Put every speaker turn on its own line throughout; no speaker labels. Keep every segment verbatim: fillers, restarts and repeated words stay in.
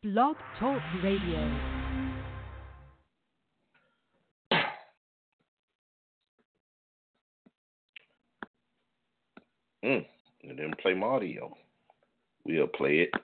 Blog Talk Radio.
Mm, it didn't play my audio. We'll play it.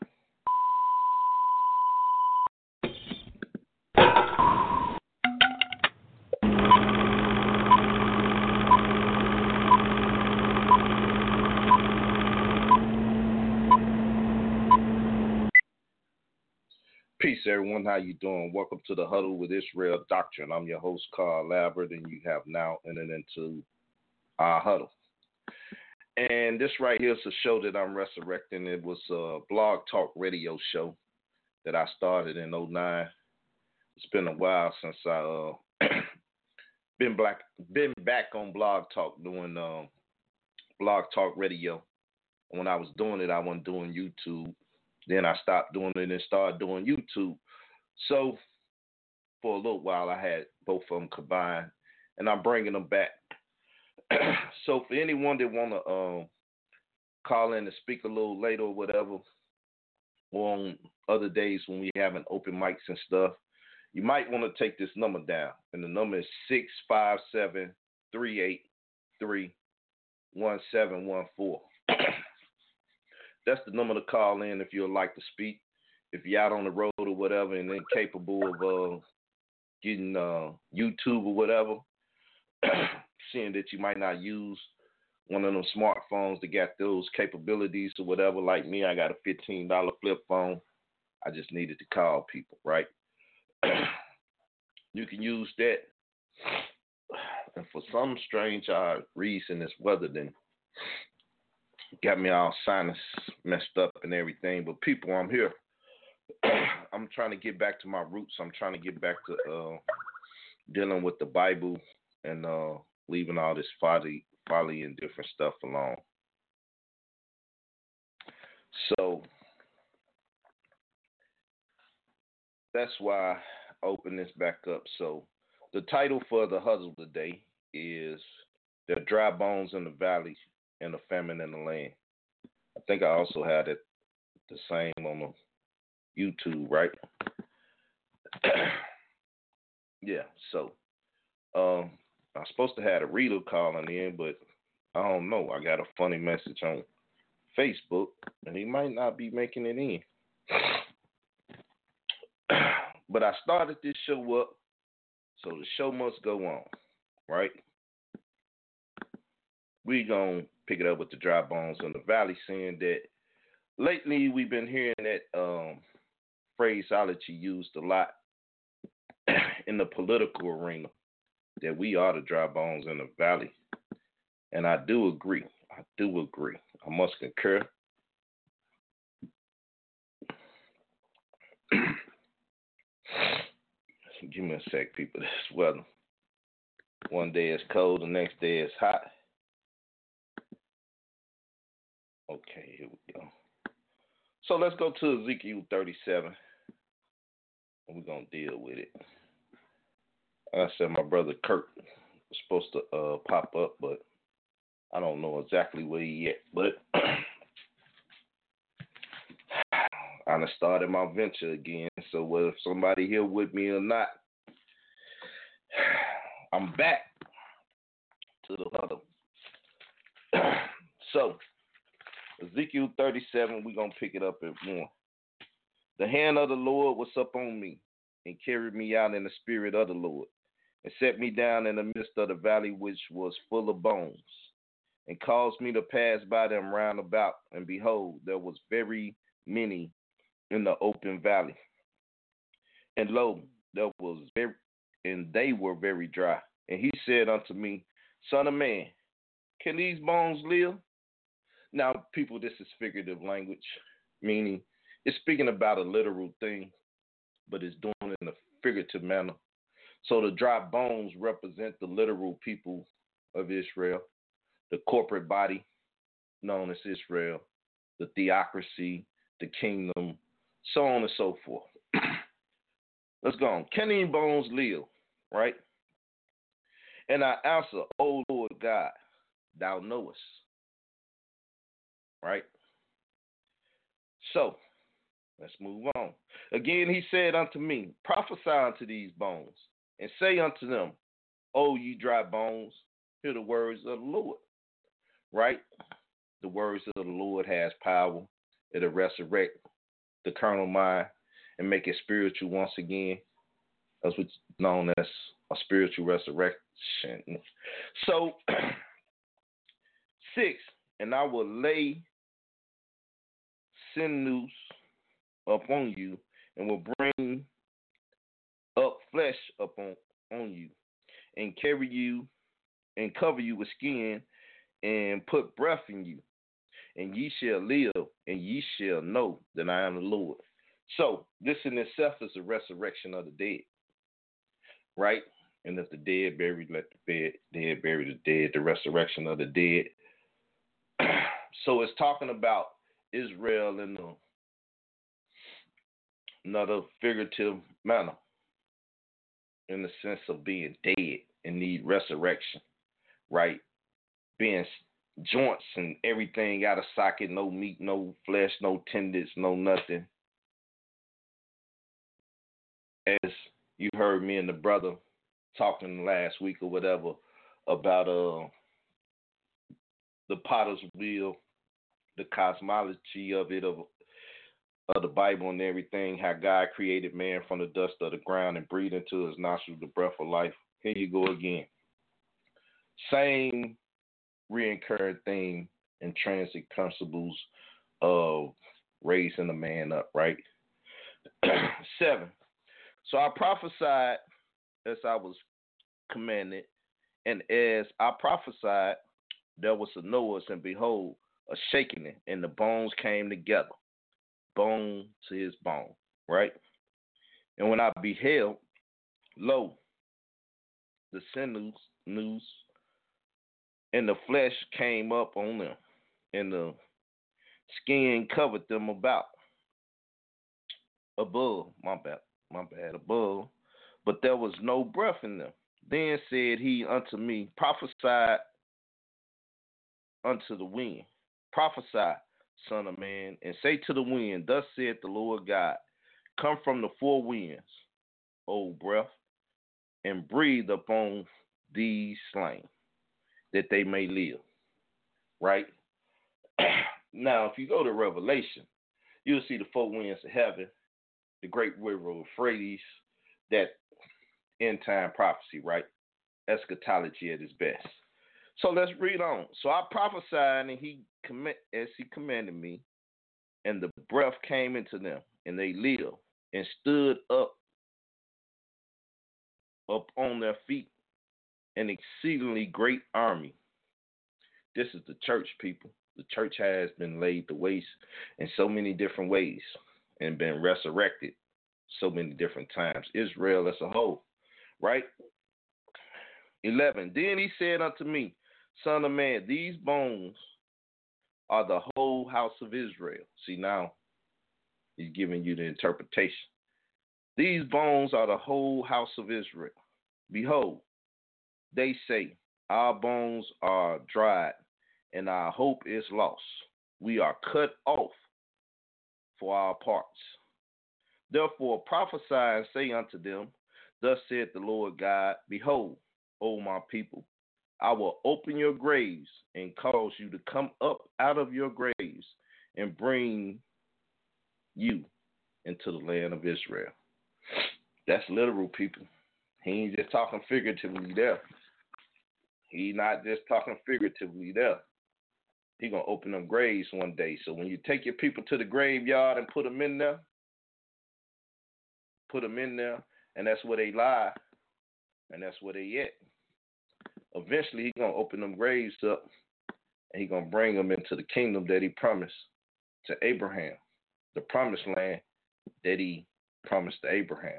Peace, everyone. How you doing? Welcome to the Huddle with Israel Doctrine. I'm your host, Carl Labert, and you have now entered into our Huddle. And this right here is a show that I'm resurrecting. It was a blog talk radio show that I started in oh nine. It's been a while since I uh, been black, been back on blog talk doing um, blog talk radio. When I was doing it, I wasn't doing YouTube. Then I stopped doing it and started doing YouTube. So for a little while, I had both of them combined, and I'm bringing them back. So for anyone that want to um, call in and speak a little later or whatever, or on other days when we having open mics and stuff, you might want to take this number down. And the number is six five seven, three eight three, one seven one four. That's the number to call in if you'd like to speak. If you're out on the road or whatever and incapable of uh, getting uh, YouTube or whatever, seeing that you might not use one of them smartphones that got those capabilities or whatever, like me, I got a fifteen dollars flip phone. I just needed to call people, right? You can use that. And for some strange uh, reason, this weather then got me all sinus messed up and everything. But people, I'm here. I'm trying to get back to my roots. I'm trying to get back to uh, dealing with the Bible and uh, leaving all this folly, folly and different stuff alone. So that's why I open this back up. So the title for the huddle today is "There are Dry Bones in the Valley and a Famine in the Land." I think I also had it the same on the YouTube, right? Yeah, so um, I'm supposed to have a reader calling in, but I don't know. I got a funny message on Facebook, and he might not be making it in. But I started this show up, so the show must go on, right? We're going to pick it up with the dry bones in the valley, saying that lately we've been hearing that um, phraseology used a lot in the political arena, that we are the dry bones in the valley. And I do agree. I do agree. I must concur. Give me a sec, people. This weather. One day it's cold, the next day it's hot. Okay, here we go. So let's go to Ezekiel thirty-seven, and we're going to deal with it. Like I said, my brother Kurt was supposed to uh, pop up, but I don't know exactly where he at. But I done started my venture again, so whether if somebody here with me or not, I'm back to the huddle. So, Ezekiel thirty-seven, we're going to pick it up at one. The hand of the Lord was up on me and carried me out in the spirit of the Lord and set me down in the midst of the valley which was full of bones and caused me to pass by them round about. And behold, there was very many in the open valley. And lo, there was very, and they were very dry. And he said unto me, Son of man, can these bones live? Now, people, this is figurative language, meaning it's speaking about a literal thing, but it's doing it in a figurative manner. So the dry bones represent the literal people of Israel, the corporate body known as Israel, the theocracy, the kingdom, so on and so forth. Let's go on. Can these bones live? Right? And I answer, O Lord God, thou knowest. Right? So, Let's move on. Again, he said unto me, prophesy unto these bones, and say unto them, O ye dry bones, hear the words of the Lord. Right? The words of the Lord has power. It'll resurrect the carnal mind and make it spiritual once again. That's what's known as a spiritual resurrection. So, six, and I will lay sinews upon you, and will bring up flesh upon on you, and carry you, and cover you with skin, and put breath in you, and ye shall live, and ye shall know that I am the Lord. So, this in itself is the resurrection of the dead, right? And if the dead buried, let the dead bury the dead, the resurrection of the dead. So, it's talking about Israel in the another figurative manner, in the sense of being dead and need resurrection, right? Being joints and everything out of socket, no meat, no flesh, no tendons, no nothing. As you heard me and the brother talking last week or whatever about uh the potter's wheel, the cosmology of it, of of the Bible and everything, how God created man from the dust of the ground and breathed into his nostrils the breath of life. Here you go again. Same reoccurring theme and transit principles of raising a man up, right? Seven. So I prophesied as I was commanded, and as I prophesied, there was a noise, and behold, a shaking, and the bones came together, bone to his bone, right? And when I beheld, lo, the sinews news, and the flesh came up on them, and the skin covered them about, above, my bad, my bad, above, but there was no breath in them. Then said he unto me, prophesy unto the wind, prophesy, son of man, and say to the wind, thus saith the Lord God, come from the four winds, O breath, and breathe upon these slain, that they may live. Right? Now, if you go to Revelation, you'll see the four winds of heaven, the great river of Euphrates, that end time prophecy, right? Eschatology at its best. So let's read on. So I prophesied, and he commit as he commanded me, and the breath came into them, and they lived, and stood up, up on their feet, an exceedingly great army. This is the church, people. The church has been laid to waste in so many different ways and been resurrected so many different times. Israel as a whole, right? eleven. Then he said unto me, son of man, these bones are the whole house of Israel. See, now he's giving you the interpretation. These bones are the whole house of Israel. Behold, they say, our bones are dried, and our hope is lost. We are cut off for our parts. Therefore prophesy and say unto them, thus saith the Lord God, behold, O my people, I will open your graves and cause you to come up out of your graves and bring you into the land of Israel. That's literal, people. He ain't just talking figuratively there. He not just talking figuratively there. He gonna open them graves one day. So when you take your people to the graveyard and put them in there, put them in there, and that's where they lie, and that's where they at. Eventually, he gonna open them graves up, and he gonna bring them into the kingdom that he promised to Abraham, the promised land that he promised to Abraham.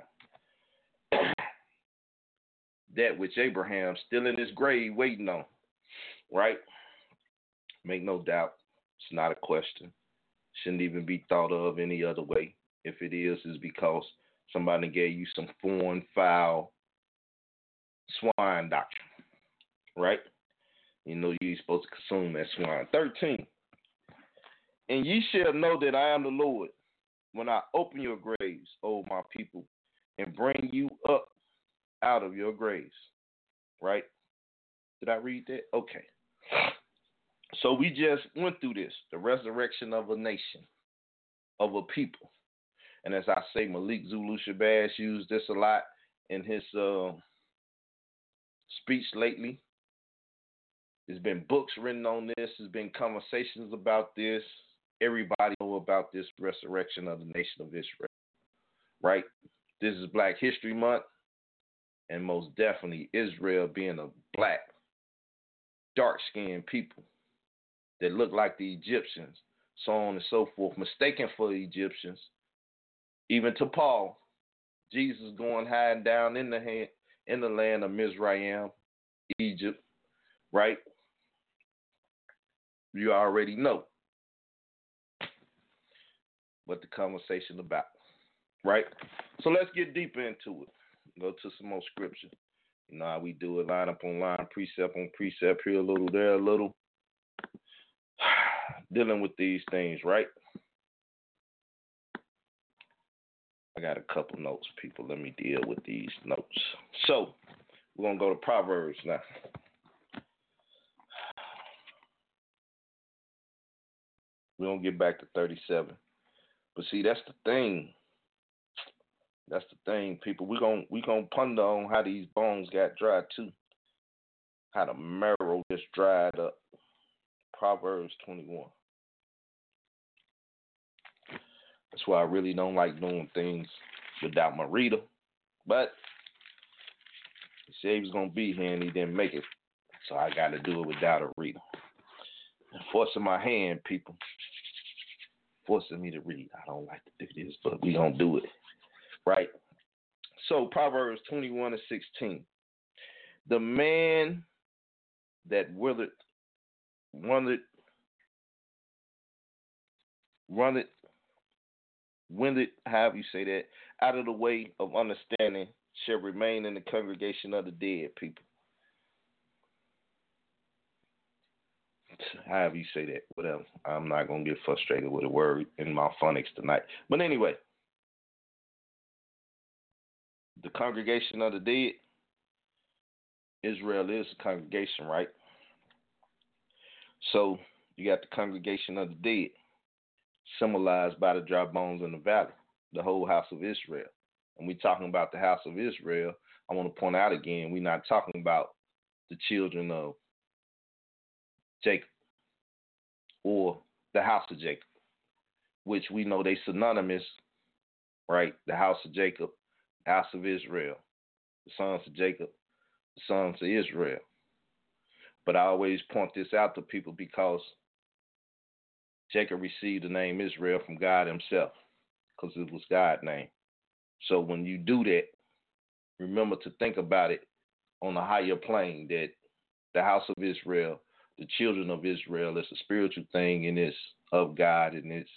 That which Abraham's still in his grave waiting on, right? Make no doubt, it's not a question. Shouldn't even be thought of any other way. If it is, it's because somebody gave you some foreign, foul, swine doctrine, right? You know you're supposed to consume that swine. thirteen. And ye shall know that I am the Lord when I open your graves, O my people, and bring you up out of your graves. Right? Did I read that? Okay. So we just went through this, the resurrection of a nation, of a people. And as I say, Malik Zulu Shabazz used this a lot in his uh, speech lately. There's been books written on this. There's been conversations about this. Everybody know about this resurrection of the nation of Israel, right? This is Black History Month, and most definitely Israel being a black, dark-skinned people that look like the Egyptians, so on and so forth, mistaken for the Egyptians. Even to Paul, Jesus going hiding down in the hand, in the land of Mizraim, Egypt, right? You already know what the conversation about, right? So let's get deeper into it. Go to some more scripture. You know how we do it, line up on line, precept on precept, here a little, there a little. Dealing with these things, right? I got a couple notes, people. Let me deal with these notes. So we're going to go to Proverbs now. We're going to get back to thirty-seven. But see, that's the thing. That's the thing, people. We're going we gonna ponder on how these bones got dried, too. How the marrow just dried up. Proverbs twenty-one. That's why I really don't like doing things without my reader. But he said he was going to be here and he didn't make it. So I got to do it without a reader. Forcing my hand, people. Forcing me to read. I don't like to do this, but we going to do it. Right? So Proverbs twenty-one and sixteen. The man that willeth, runneth, runneth, when it, however you say that, out of the way of understanding shall remain in the congregation of the dead, people. However you say that, whatever. I'm not going to get frustrated with a word in my phonics tonight. But anyway, the congregation of the dead, Israel is a congregation, right? So you got the congregation of the dead, symbolized by the dry bones in the valley, the whole house of Israel. And we're talking about the house of Israel. I want to point out again, we're not talking about the children of Jacob or the house of Jacob, which we know they synonymous, right? The house of Jacob, the house of Israel, the sons of Jacob, the sons of Israel. But I always point this out to people because Jacob received the name Israel from God himself because it was God's name. So when you do that, remember to think about it on a higher plane, that the house of Israel, the children of Israel, is a spiritual thing and it's of God, and it's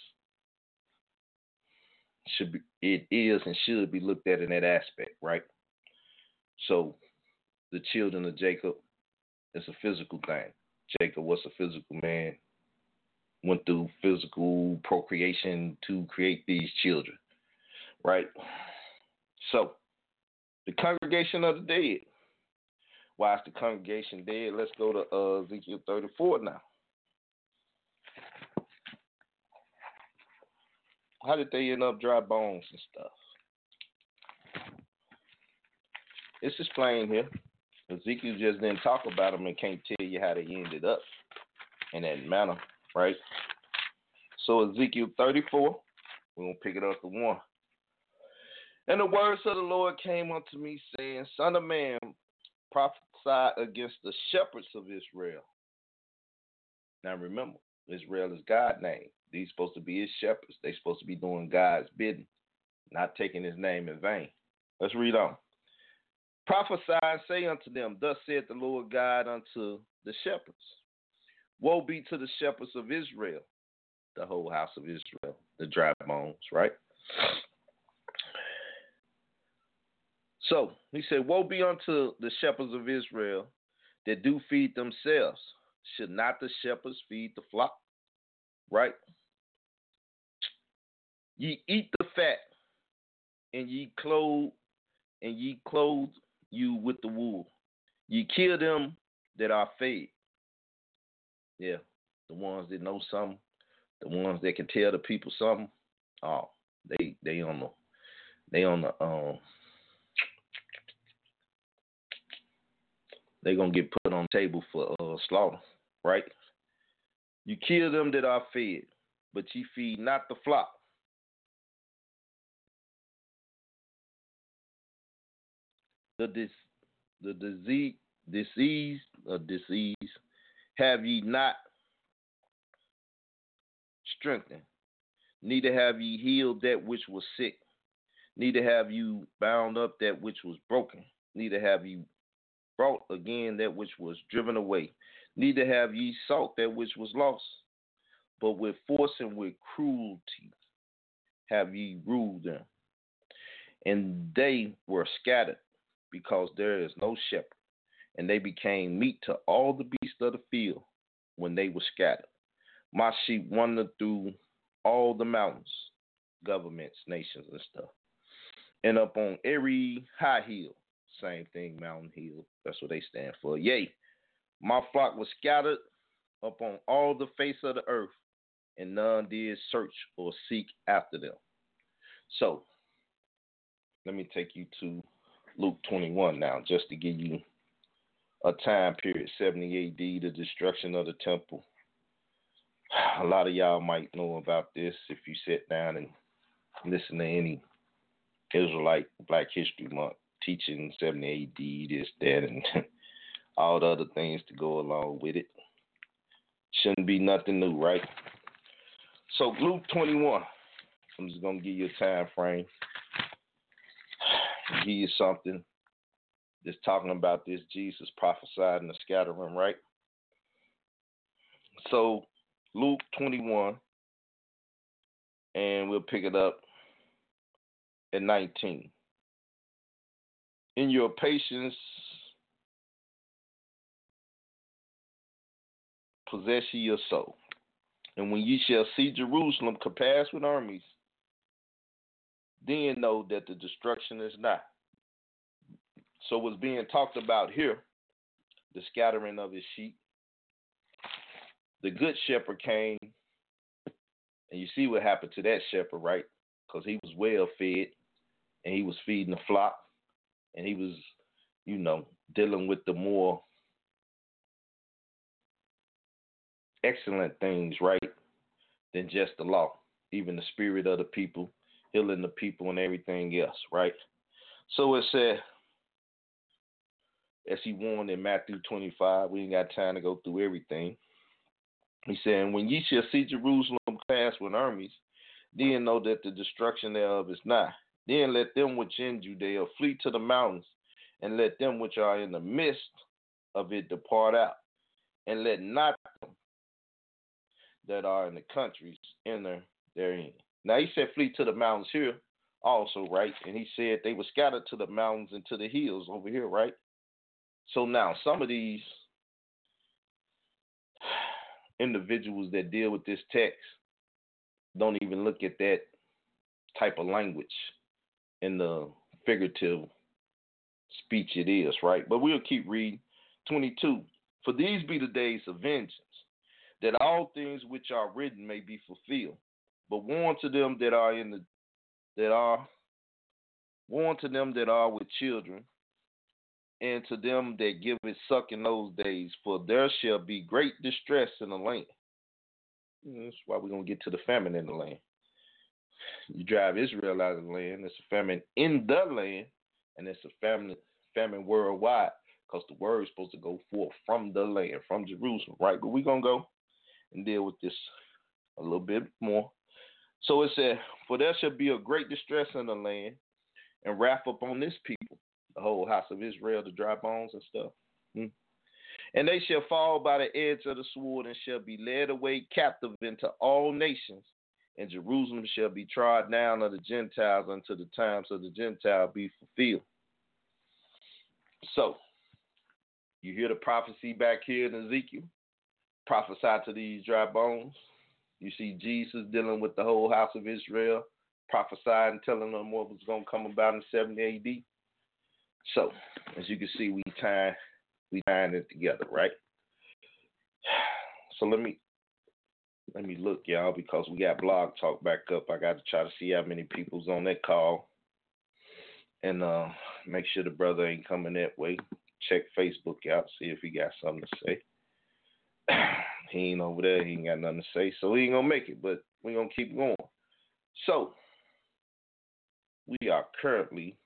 should be it is and should be looked at in that aspect, right? So the children of Jacob is a physical thing. Jacob was a physical man, went through physical procreation to create these children, right? So the congregation of the dead. Why is the congregation dead? Let's go to uh, Ezekiel thirty-four now. How did they end up dry bones and stuff? It's explained here. Ezekiel just didn't talk about them and can't tell you how they ended up in that manner, right? So Ezekiel thirty-four, we're going to pick it up to one. And the words of the Lord came unto me, saying, Son of man, prophesy against the shepherds of Israel. Now remember, Israel is God's name. These supposed to be his shepherds. They're supposed to be doing God's bidding, not taking his name in vain. Let's read on. Prophesy and say unto them, Thus saith the Lord God unto the shepherds. Woe be to the shepherds of Israel, the whole house of Israel, the dry bones, right? So he said, Woe be unto the shepherds of Israel that do feed themselves. Should not the shepherds feed the flock? Right? Ye eat the fat, and ye clothe, and ye clothe you with the wool. Ye kill them that are fed. Yeah, the ones that know something, the ones that can tell the people something. Oh, they they on the they on the um they gonna get put on the table for uh, slaughter, right? You kill them that are fed, but ye feed not the flock. The dis, the disease, disease, or disease, have ye not strengthened, neither have ye healed that which was sick, neither have you bound up that which was broken, neither have you brought again that which was driven away, neither have ye sought that which was lost, but with force and with cruelty have ye ruled them. And they were scattered because there is no shepherd, and they became meat to all the beasts of the field when they were scattered. My sheep wandered through all the mountains, governments, nations, and stuff, and up on every high hill. Same thing, mountain hill. That's what they stand for. Yea, my flock was scattered upon all the face of the earth, and none did search or seek after them. So, let me take you to Luke twenty-one now, just to give you a time period, seventy A D, the destruction of the temple. A lot of y'all might know about this if you sit down and listen to any Israelite Black History Month teaching seventy A D, this, that, and all the other things to go along with it. Shouldn't be nothing new, right? So Luke twenty-one, I'm just going to give you a time frame. Give you something that's talking about this Jesus prophesied in the scattering, right? So Luke twenty-one, and we'll pick it up at nineteen. In your patience, possess ye your soul. And when ye shall see Jerusalem compassed with armies, then know that the destruction is nigh. So what's being talked about here, the scattering of his sheep. The good shepherd came, and you see what happened to that shepherd, right? Because he was well fed, and he was feeding the flock, and he was, you know, dealing with the more excellent things, right, than just the law, even the spirit of the people, healing the people and everything else, right? So it said, as he warned in Matthew twenty-five, we ain't got time to go through everything. He said, and when ye shall see Jerusalem compassed with armies, then know that the destruction thereof is nigh. Then let them which in Judea flee to the mountains, and let them which are in the midst of it depart out. And let not them that are in the countries enter therein. Now he said flee to the mountains here also, right? And he said they were scattered to the mountains and to the hills over here, right? So now some of these individuals that deal with this text don't even look at that type of language in the figurative speech it is, right? But we'll keep reading. twenty-two. For these be the days of vengeance, that all things which are written may be fulfilled. But warn to them that are in the that are warn to them that are with children, and to them that give it suck in those days, for there shall be great distress in the land. That's why we're gonna get to the famine in the land. You drive Israel out of the land, it's a famine in the land, and it's a famine famine worldwide, because the word is supposed to go forth from the land, from Jerusalem, right? But we're gonna go and deal with this a little bit more. So it said, for there shall be a great distress in the land, and wrath upon this people, the whole house of Israel, the dry bones and stuff. Hmm. And they shall fall by the edge of the sword, and shall be led away captive into all nations. And Jerusalem shall be trod down of the Gentiles until the times of the Gentile be fulfilled. So, you hear the prophecy back here in Ezekiel, prophesy to these dry bones. You see Jesus dealing with the whole house of Israel, prophesying and telling them what was going to come about in seventy A D. So, as you can see, we tying we tying it together, right? So let me let me look, y'all, because we got Blog Talk back up. I got to try to see how many people's on that call, and uh, make sure the brother ain't coming that way. Check Facebook out, see if he got something to say. He ain't over there. He ain't got nothing to say, so he ain't gonna make it. But we gonna keep going. So we are currently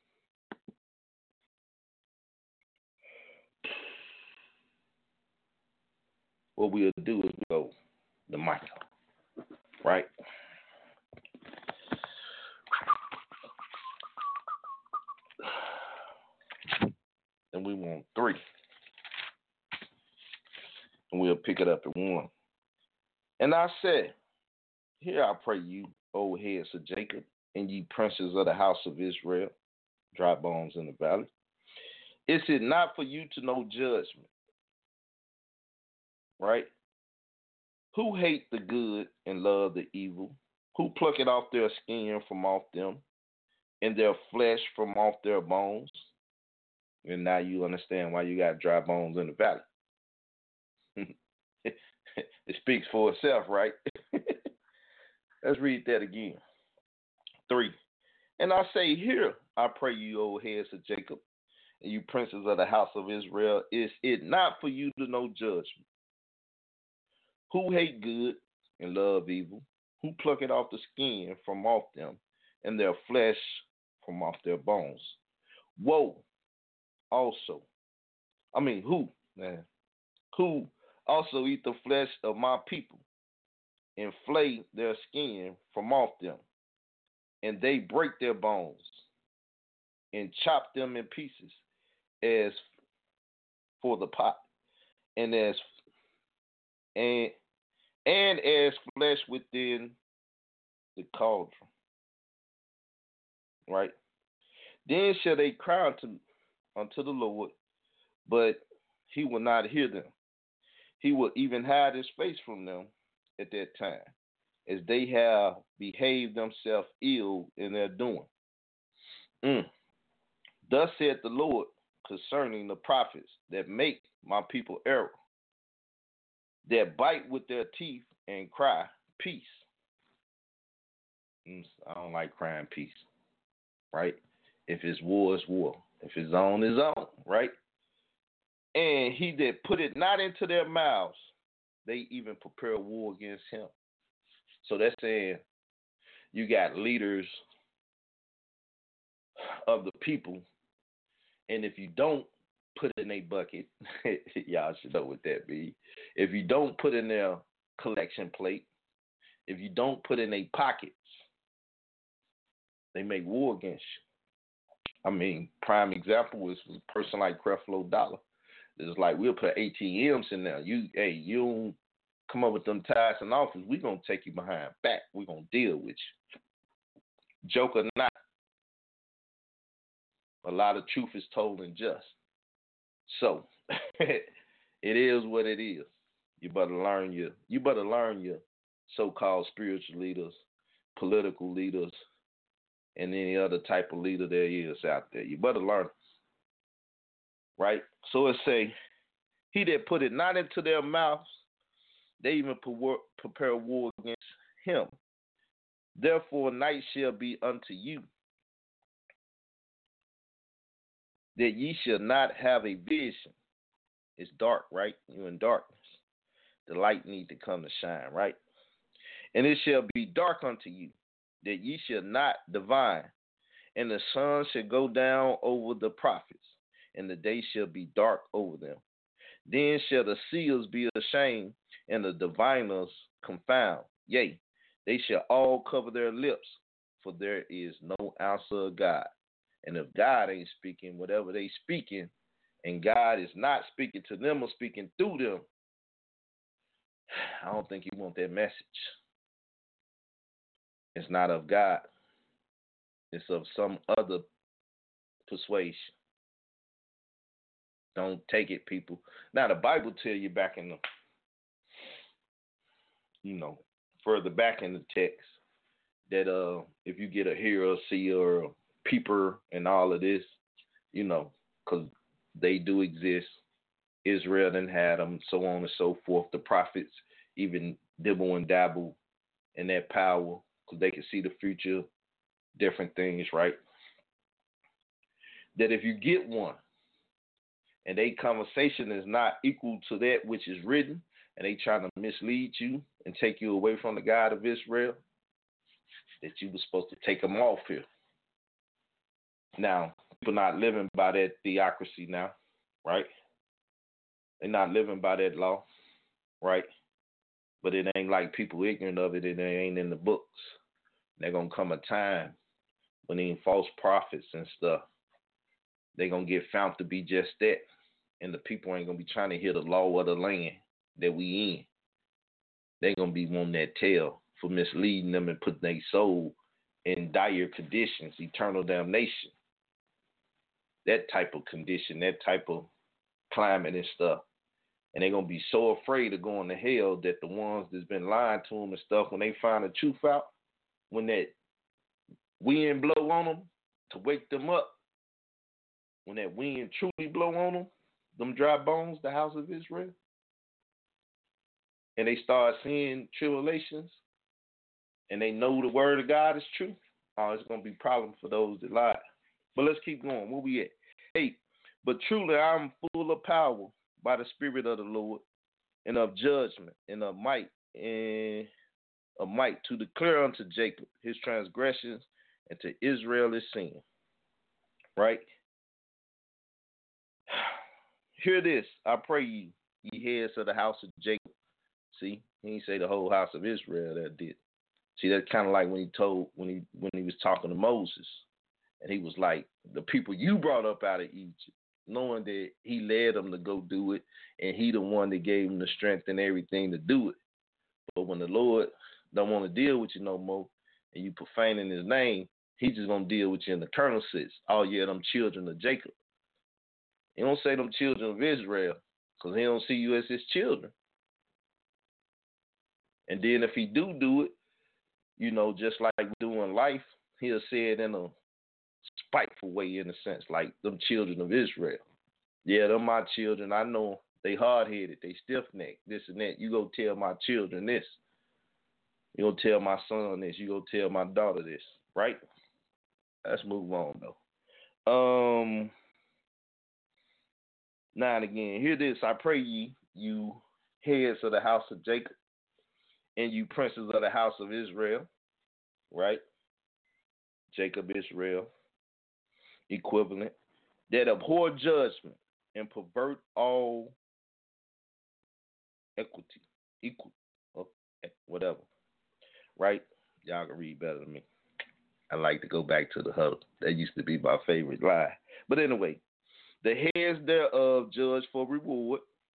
what we'll do is we go the mic, right? And we want three. And we'll pick it up at one. And I said, Here I pray you, O heads of Jacob, and ye princes of the house of Israel, dry bones in the valley. Is it not for you to know judgment? Right? Who hate the good and love the evil? Who pluck it off their skin from off them, and their flesh from off their bones? And now you understand why you got dry bones in the valley. It speaks for itself, right? Let's read that again. Three. And I say, Here I pray you, O heads of Jacob, and you princes of the house of Israel, is it not for you to know judgment? Who hate good and love evil? Who pluck it off the skin from off them, and their flesh from off their bones? Woe also. I mean, who, man? Who also eat the flesh of my people, and flay their skin from off them, and they break their bones, and chop them in pieces, as for the pot, and as and and as flesh within the cauldron. Right? Then shall they cry unto, unto the Lord, but he will not hear them. He will even hide his face from them at that time, as they have behaved themselves ill in their doing. Mm. Thus said the Lord concerning the prophets that make my people error, that bite with their teeth and cry, peace. Mm, I don't like crying peace, right? If it's war, it's war. If it's on, it's on, right? And he that put it not into their mouths, they even prepare war against him. So that's saying you got leaders of the people, and if you don't put it in a bucket, y'all should know what that be. If you don't put in their collection plate, if you don't put in their pockets, they make war against you. I mean, prime example is a person like Creflo Dollar. It's like we'll put A T Ms in there. You, hey, you don't come up with them ties in office, we're going to take you behind back. We're going to deal with you. Joke or not, a lot of truth is told and just. So, it is what it is. You better learn your, you better learn your so-called spiritual leaders, political leaders, and any other type of leader there is out there. You better learn. Right? So it say, he that put it not into their mouths, they even prepare war against him. Therefore night shall be unto you, that ye shall not have a vision. It's dark, right? You're in darkness. The light need to come to shine, right? And it shall be dark unto you, that ye shall not divine. And the sun shall go down over the prophets, and the day shall be dark over them. Then shall the seers be ashamed, and the diviners confound. Yea, they shall all cover their lips, for there is no answer of God. And if God ain't speaking, whatever they speaking, and God is not speaking to them or speaking through them, I don't think you want that message. It's not of God. It's of some other persuasion. Don't take it, people. Now, the Bible tell you back in the, you know, further back in the text, that uh, if you get a hearer, seer, or a peeper, and all of this, you know, because they do exist. Israel done had them, so on and so forth. The prophets even dibble and dabble in that power because they can see the future, different things, right? That if you get one and their conversation is not equal to that which is written, and they trying to mislead you and take you away from the God of Israel, that you were supposed to take them off here. Now, people not living by that theocracy now, right? They're not living by that law, right? But it ain't like people ignorant of it and it ain't in the books. There's going to come a time when these false prophets and stuff, they're going to get found to be just that. And the people ain't going to be trying to hear the law of the land that we in. They're going to be wanting that tail for misleading them and putting their soul in dire conditions, eternal damnation. That type of condition, that type of climate and stuff. And they're going to be so afraid of going to hell that the ones that's been lying to them and stuff, when they find the truth out, when that wind blow on them to wake them up, when that wind truly blow on them, them dry bones, the house of Israel, and they start seeing tribulations, and they know the word of God is true, oh, it's going to be a problem for those that lie. But let's keep going. Where we at? Eight. But truly I am full of power by the Spirit of the Lord, and of judgment, and of might, and of might to declare unto Jacob his transgressions, and to Israel his sin. Right? Hear this, I pray ye, ye heads of the house of Jacob. See, he didn't say the whole house of Israel that did. See, that's kind of like when he told, when he when he was talking to Moses, and he was like, the people you brought up out of Egypt, knowing that he led them to go do it, and he the one that gave them the strength and everything to do it. But when the Lord don't want to deal with you no more, and you profaning his name, he just going to deal with you in the kernel sits. Oh, yeah, them children of Jacob. He don't say them children of Israel, because he don't see you as his children. And then if he do do it, you know, just like we do in life, he'll say it in a spiteful way, in a sense, like them children of Israel. Yeah, them my children. I know they hard-headed, they stiff-necked, this and that. You go tell my children this. You go tell my son this. You go tell my daughter this, right? Let's move on, though. Um, now and again, hear this. I pray ye, you heads of the house of Jacob, and you princes of the house of Israel, right? Jacob, Israel, equivalent, that abhor judgment and pervert all equity, equal, or whatever, right? Y'all can read better than me. I like to go back to the huddle. That used to be my favorite lie. But anyway, the heads thereof judge for reward,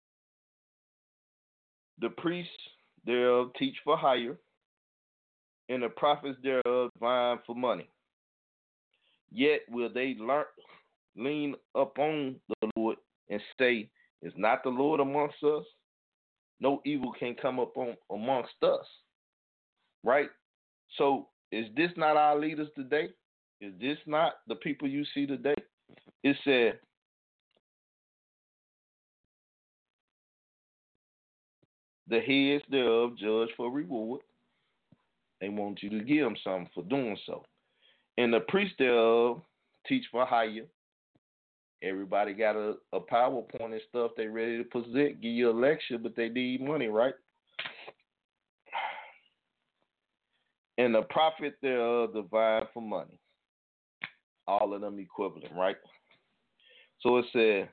the priests thereof teach for hire, and the prophets thereof divine for money. Yet will they learn, lean upon the Lord and say, is not the Lord amongst us? No evil can come upon amongst us. Right? So is this not our leaders today? Is this not the people you see today? It said, the heads thereof judge for reward. They want you to give them something for doing so. And the priests thereof teach for hire. Everybody got a, a PowerPoint and stuff they ready to present, give you a lecture, but they need money, right? And the prophet thereof divine for money. All of them equivalent, right? So it said,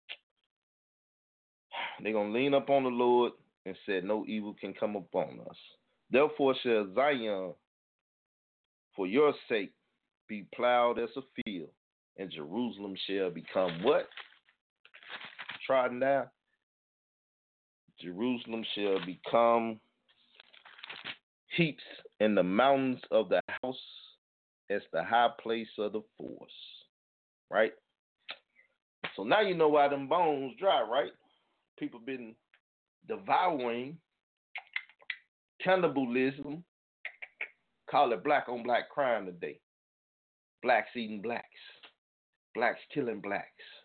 they're going to lean up on the Lord and said, no evil can come upon us. Therefore shall Zion, for your sake, be plowed as a field, and Jerusalem shall become what? Trodden down. Jerusalem shall become heaps in the mountains of the house as the high place of the forest. Right? So now you know why them bones dry, right? People been devouring cannibalism, Call it black on black crime today. Blacks eating blacks. Blacks killing blacks.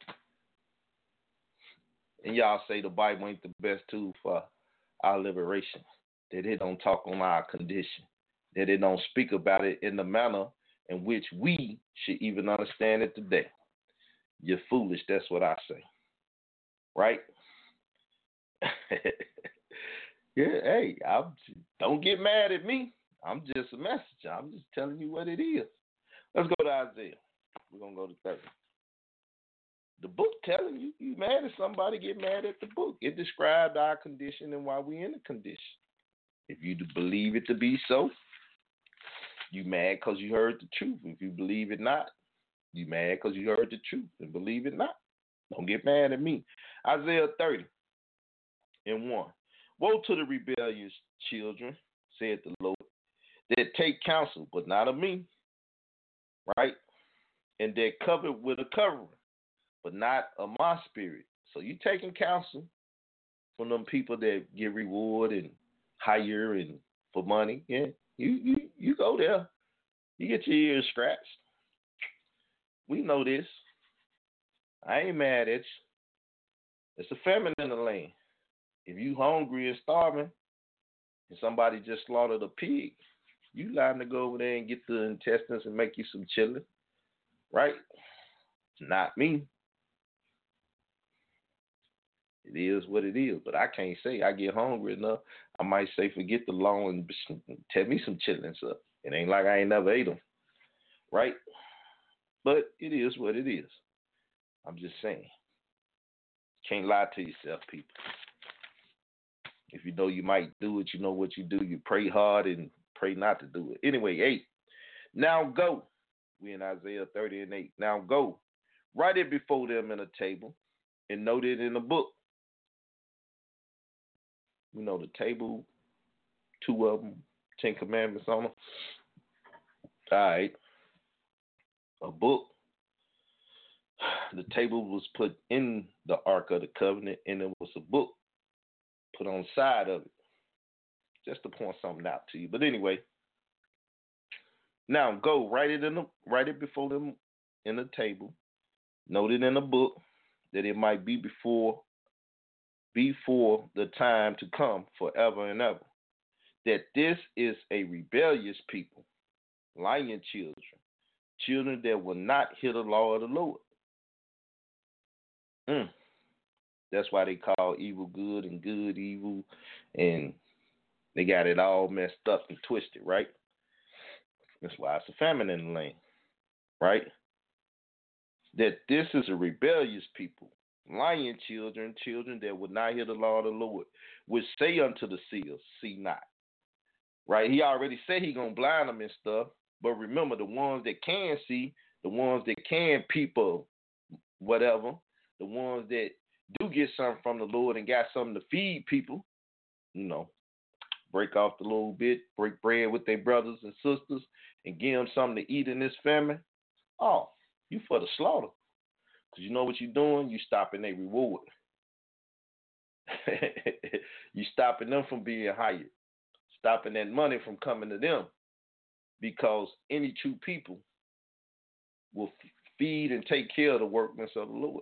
And y'all say the Bible ain't the best tool for our liberation. That it don't talk on our condition. That it don't speak about it in the manner in which we should even understand it today. You're foolish, that's what I say. Right? Yeah, hey, I'm, don't get mad at me. I'm just a messenger. I'm just telling you what it is. Let's go to Isaiah. We're going to go to thirty. The book telling you, you mad at somebody, get mad at the book. It described our condition and why we in the condition. If you believe it to be so, you mad because you heard the truth. If you believe it not, you mad because you heard the truth and believe it not. Don't get mad at me. Isaiah thirty and one. Woe to the rebellious children, said the Lord, that take counsel, but not of me, right? And they're covered with a covering, but not of my spirit. So you taking counsel from them people that get reward and hire and for money. Yeah, you you you go there. You get your ears scratched. We know this. I ain't mad at you. It's a famine in the land. If you hungry and starving, and somebody just slaughtered a pig, you liable to go over there and get the intestines and make you some chili, right? Not me. It is what it is, but I can't say I get hungry enough. I might say forget the law and tell me some chili and stuff. It ain't like I ain't never ate them, right? But it is what it is. I'm just saying. Can't lie to yourself, people. If you know you might do it, you know what you do. You pray hard and pray not to do it. Anyway, eight. Now go. We in Isaiah thirty and eight. Now go. Write it before them in a table and note it in a book. You know the table, two of them, Ten Commandments on them. All right. A book. The table was put in the Ark of the Covenant, and there was a book put on the side of it. Just to point something out to you. But anyway, now go write it in the write it before them in the table. Note it in a book that it might be before before the time to come forever and ever. That this is a rebellious people, lying children, children that will not hear the law of the Lord. Mm. That's why they call evil good and good evil, and they got it all messed up and twisted, right? That's why it's a famine in the land, right? That this is a rebellious people, lying children, children that would not hear the law of the Lord, which say unto the seers, see not. Right? He already said he gonna blind them and stuff, but remember the ones that can see, the ones that can people, whatever, the ones that do get something from the Lord and got something to feed people, you know, break off the little bit, break bread with their brothers and sisters, and give them something to eat in this famine. Oh, you for the slaughter. Because you know what you're doing? You stopping their reward. You stopping them from being hired. Stopping that money from coming to them. Because any true people will f- feed and take care of the workmen of the Lord.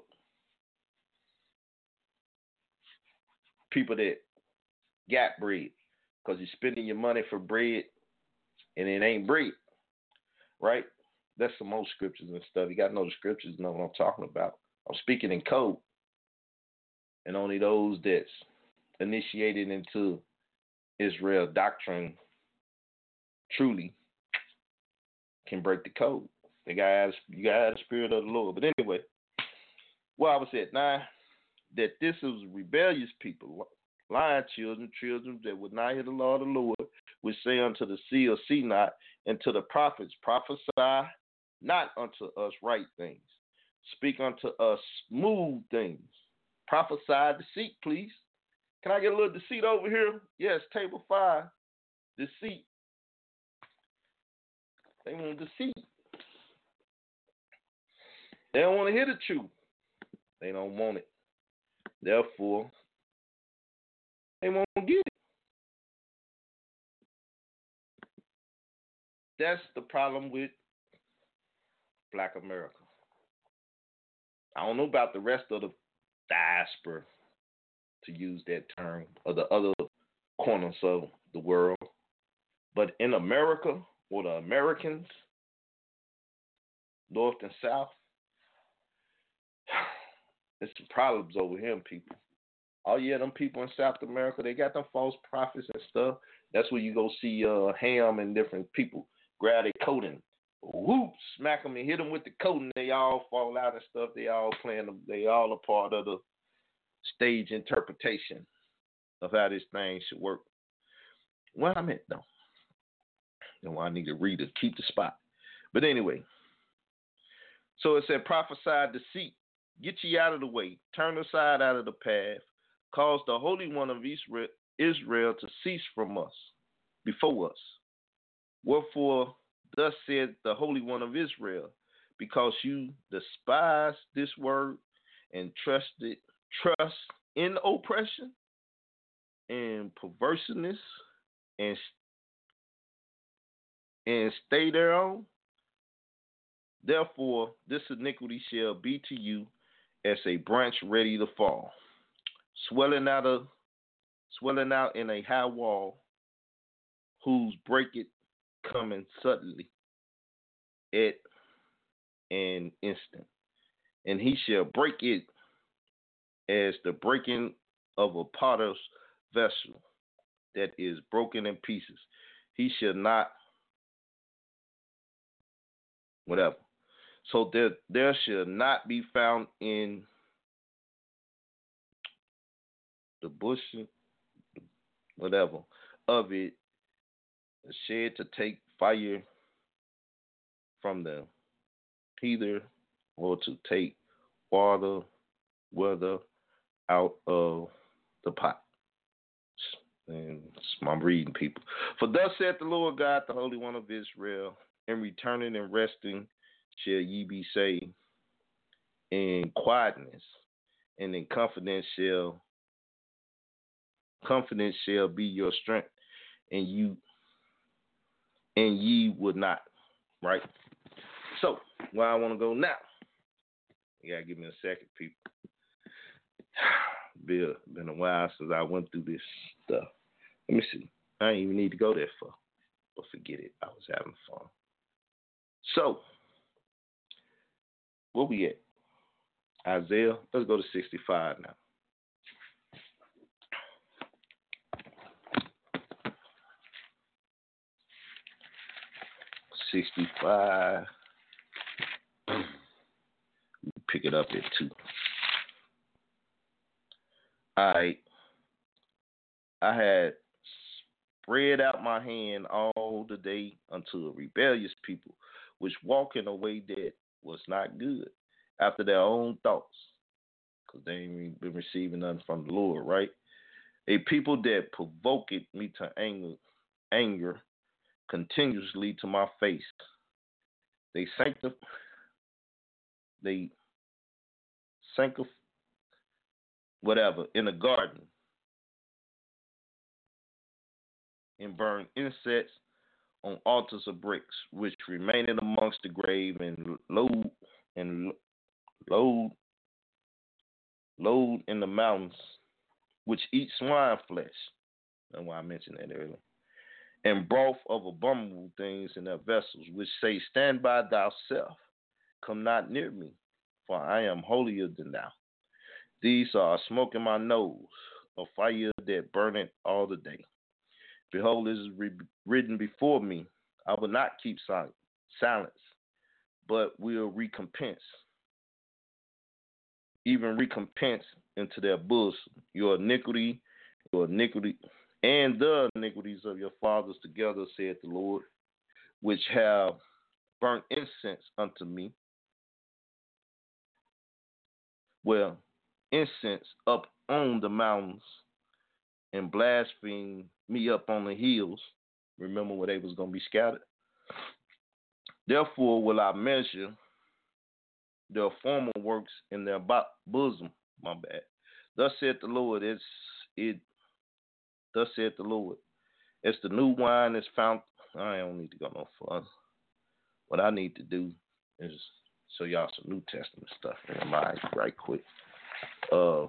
People that got bread. Because you're spending your money for bread and it ain't bread. Right? That's some old scriptures and stuff. You got to know the scriptures and know what I'm talking about. I'm speaking in code. And only those that's initiated into Israel doctrine truly can break the code. They got you got the spirit of the Lord. But anyway, well, I was at nine that this is rebellious people, lying children, children that would not hear the law of the Lord, which say unto the seer, see not, and to the prophets, prophesy not unto us right things. Speak unto us smooth things. Prophesy deceit, please. Can I get a little deceit over here? Yes, table five. Deceit. They want deceit. They don't want to hear the truth. They don't want it. Therefore, they won't get it. That's the problem with Black America. I don't know about the rest of the diaspora, to use that term, or the other corners of the world, but in America, or the Americans, North and South, there's some problems over here, people. Oh yeah, them people in South America, they got them false prophets and stuff. That's where you go see uh, Ham and different people grab their coat and whoop, smack them and hit them with the coat, and they all fall out and stuff. They all playing, they all a part of the stage interpretation of how this thing should work. Well, I meant though, you know, I need to read it, keep the spot. But anyway, so it said, prophesy deceit, get ye out of the way, turn aside out of the path, cause the Holy One of Israel, Israel to cease from us, before us. Wherefore, thus said the Holy One of Israel, because you despise this word and trusted trust in oppression and perverseness and and stay thereon. Therefore, this iniquity shall be to you as a branch ready to fall, swelling out of swelling out in a high wall, whose breaketh coming suddenly at an instant, and he shall break it as the breaking of a potter's vessel that is broken in pieces. He shall not, whatever. So there, there shall not be found in the bush, whatever, of it, a shed to take fire from them, either or to take water, whether out of the pot. And I'm reading, people. For thus saith the Lord God, the Holy One of Israel, in returning and resting shall ye be saved. In quietness and in confidence shall confidence shall be your strength, and you and ye would not. Right? So, where I want to go now. You gotta give me a second, people. Been been a while since I went through this stuff. Let me see. I didn't even need to go that far, but forget it. I was having fun. So, where we at? Isaiah. Let's go to sixty-five now. sixty-five. Pick it up at two. I I had spread out my hand all the day unto a rebellious people, which walk in a way that was not good, after their own thoughts, because they ain't been receiving nothing from the Lord, right? A people that provoked me to anger, anger continuously to my face. They sanctify, they sanctify, whatever, in the garden, and burn incense on altars of bricks, which remained amongst the grave, and load and load load in the mountains, which eat swine flesh. That's why I mentioned that earlier. And broth of abominable things in their vessels, which say, stand by thyself, come not near me, for I am holier than thou. These are a smoke in my nose, a fire that burneth all the day. Behold, this is re- written before me. I will not keep silent, silence, but will recompense, even recompense into their bosom your iniquity, your iniquity, and the iniquities of your fathers together, saith the Lord, which have burnt incense unto me. Well, incense up on the mountains, and blaspheme me up on the hills. Remember where they was going to be scattered? Therefore will I measure their former works in their bosom. My bad. Thus saith the Lord, it's, it, thus saith the Lord, as the new wine is found, I don't need to go no further. What I need to do is show y'all some New Testament stuff in my eyes right quick. Uh,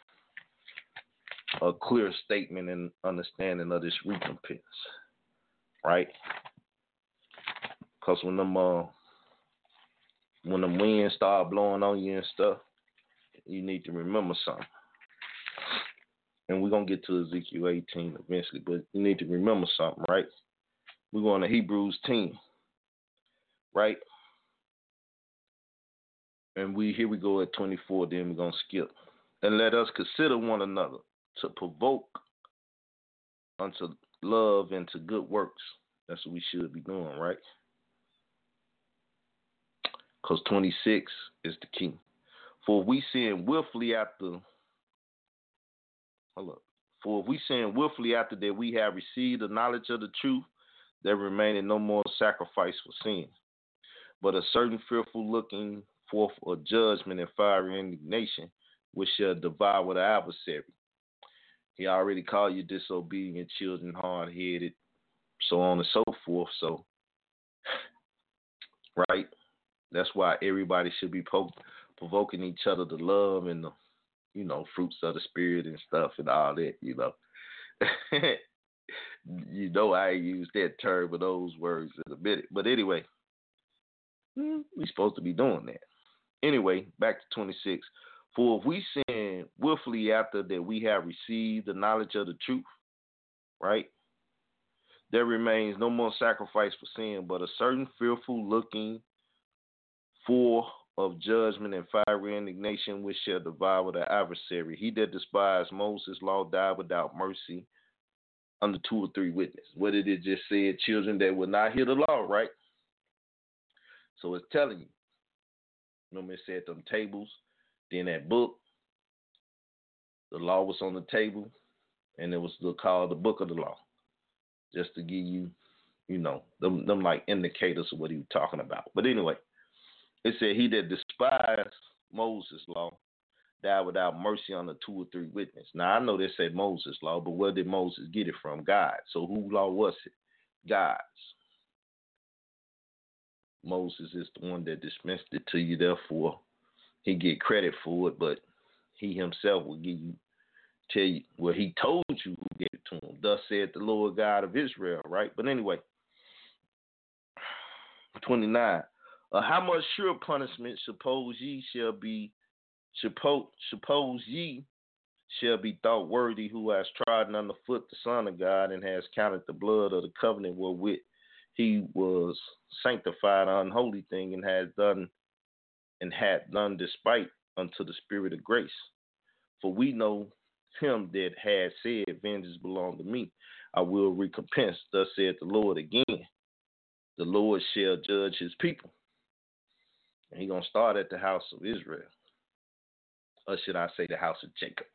a clear statement and understanding of this recompense, right? Because when them uh, when the winds start blowing on you and stuff, you need to remember something. And we're going to get to Ezekiel eighteen eventually, but you need to remember something, right? We're going to Hebrews ten, right? And we here we go at twenty-four, then we're going to skip. And let us consider one another to provoke unto love and to good works. That's what we should be doing, right? Because twenty-six is the key. For if we sin willfully after, hold up. For if we sin willfully after that we have received the knowledge of the truth, there remaineth no more sacrifice for sin, but a certain fearful looking forth of judgment and fiery indignation, which shall devour the adversary. He already called you disobedient children, hard-headed, so on and so forth. So, right? That's why everybody should be po- provoking each other to love and the, you know, fruits of the spirit and stuff and all that, you know. You know I use that term with those words in a minute. But anyway, we're supposed to be doing that. Anyway, back to twenty-six. For if we sin willfully after that we have received the knowledge of the truth, right? There remains no more sacrifice for sin, but a certain fearful looking for of judgment and fiery indignation, which shall devour the adversary. He that despised Moses' law died without mercy under two or three witnesses. What did it just say? Children that will not hear the law, right? So it's telling you. Remember it said them tables, then that book, the law was on the table, and it was called the book of the law. Just to give you, you know, them, them like indicators of what he was talking about. But anyway, it said he that despised Moses' law died without mercy on the two or three witnesses. Now, I know they said Moses' law, but where did Moses get it from? God. So whose law was it? God's. Moses is the one that dispensed it to you, therefore he get credit for it, but he himself will give you, tell you, well, he told you who gave it to him. Thus said the Lord God of Israel, right? But anyway, twenty-nine. Uh, how much sure punishment suppose ye shall be, suppose, suppose ye shall be thought worthy who has trodden underfoot the Son of God and has counted the blood of the covenant wherewith he was sanctified an unholy thing and has done and had done despite unto the Spirit of grace. For we know him that had said, vengeance belong to me, I will recompense. Thus said the Lord again, the Lord shall judge his people. And he's going to start at the house of Israel. Or should I say the house of Jacob?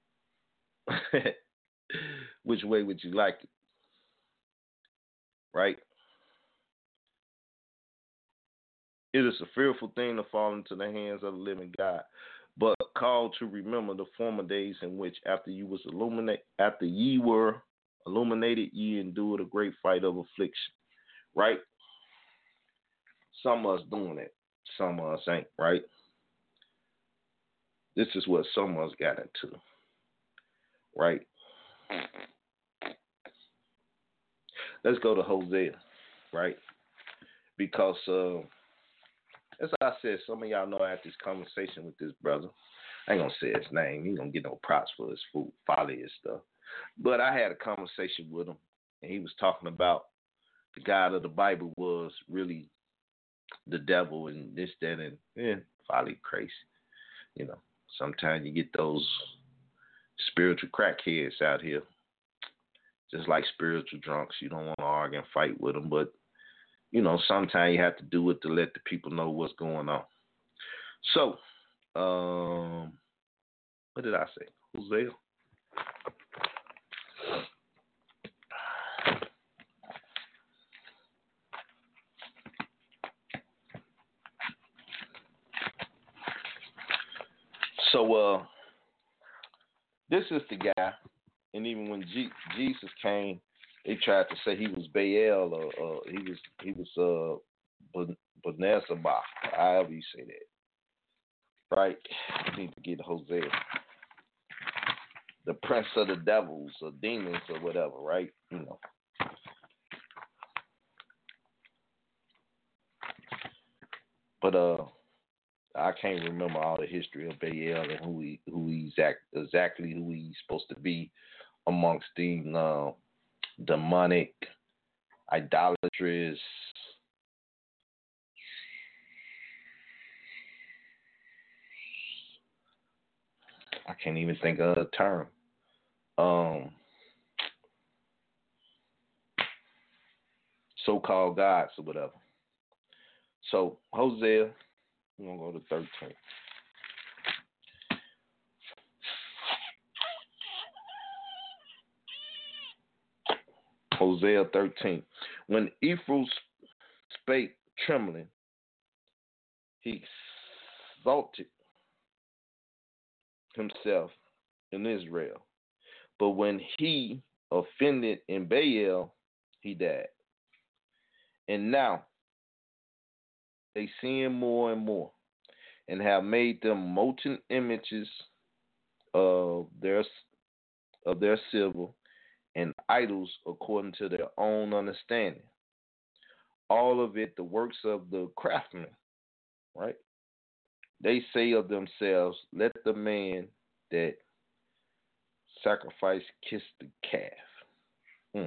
Which way would you like it? Right? It is a fearful thing to fall into the hands of the living God, but called to remember the former days in which, after you was illuminate, after ye were illuminated, ye endured a great fight of affliction. Right? Some of us doing it, some of us ain't. Right? This is what some of us got into. Right? Let's go to Hosea. Right? Because uh. As I said, some of y'all know I had this conversation with this brother. I ain't going to say his name. He ain't going to get no props for his food, folly and stuff. But I had a conversation with him, and he was talking about the God of the Bible was really the devil and this, that, and eh, folly, crazy. You know, sometimes you get those spiritual crackheads out here, just like spiritual drunks. You don't want to argue and fight with them, but you know, sometimes you have to do it to let the people know what's going on. So, um, what did I say? Hosea? So, uh, this is the guy, and even when G- Jesus came, They tried to say he was Baal or uh, he was he was uh Beelzebub, however you say that. Right? I need to get Hosea, the prince of the devils or demons or whatever. Right? You know. But uh, I can't remember all the history of Baal and who he who he's act, exactly who he's supposed to be amongst the uh, demonic, idolatrous, I can't even think of a term. Um, so-called gods or whatever. So Hosea, we're gonna go to thirteen. Hosea thirteen. When Ephraim spake trembling, he exalted himself in Israel. But when he offended in Baal, he died. And now they sin more and more, and have made them molten images of their of their silver and idols according to their own understanding. All of it the works of the craftsman, right? They say of themselves, let the man that sacrifice kiss the calf. Hmm.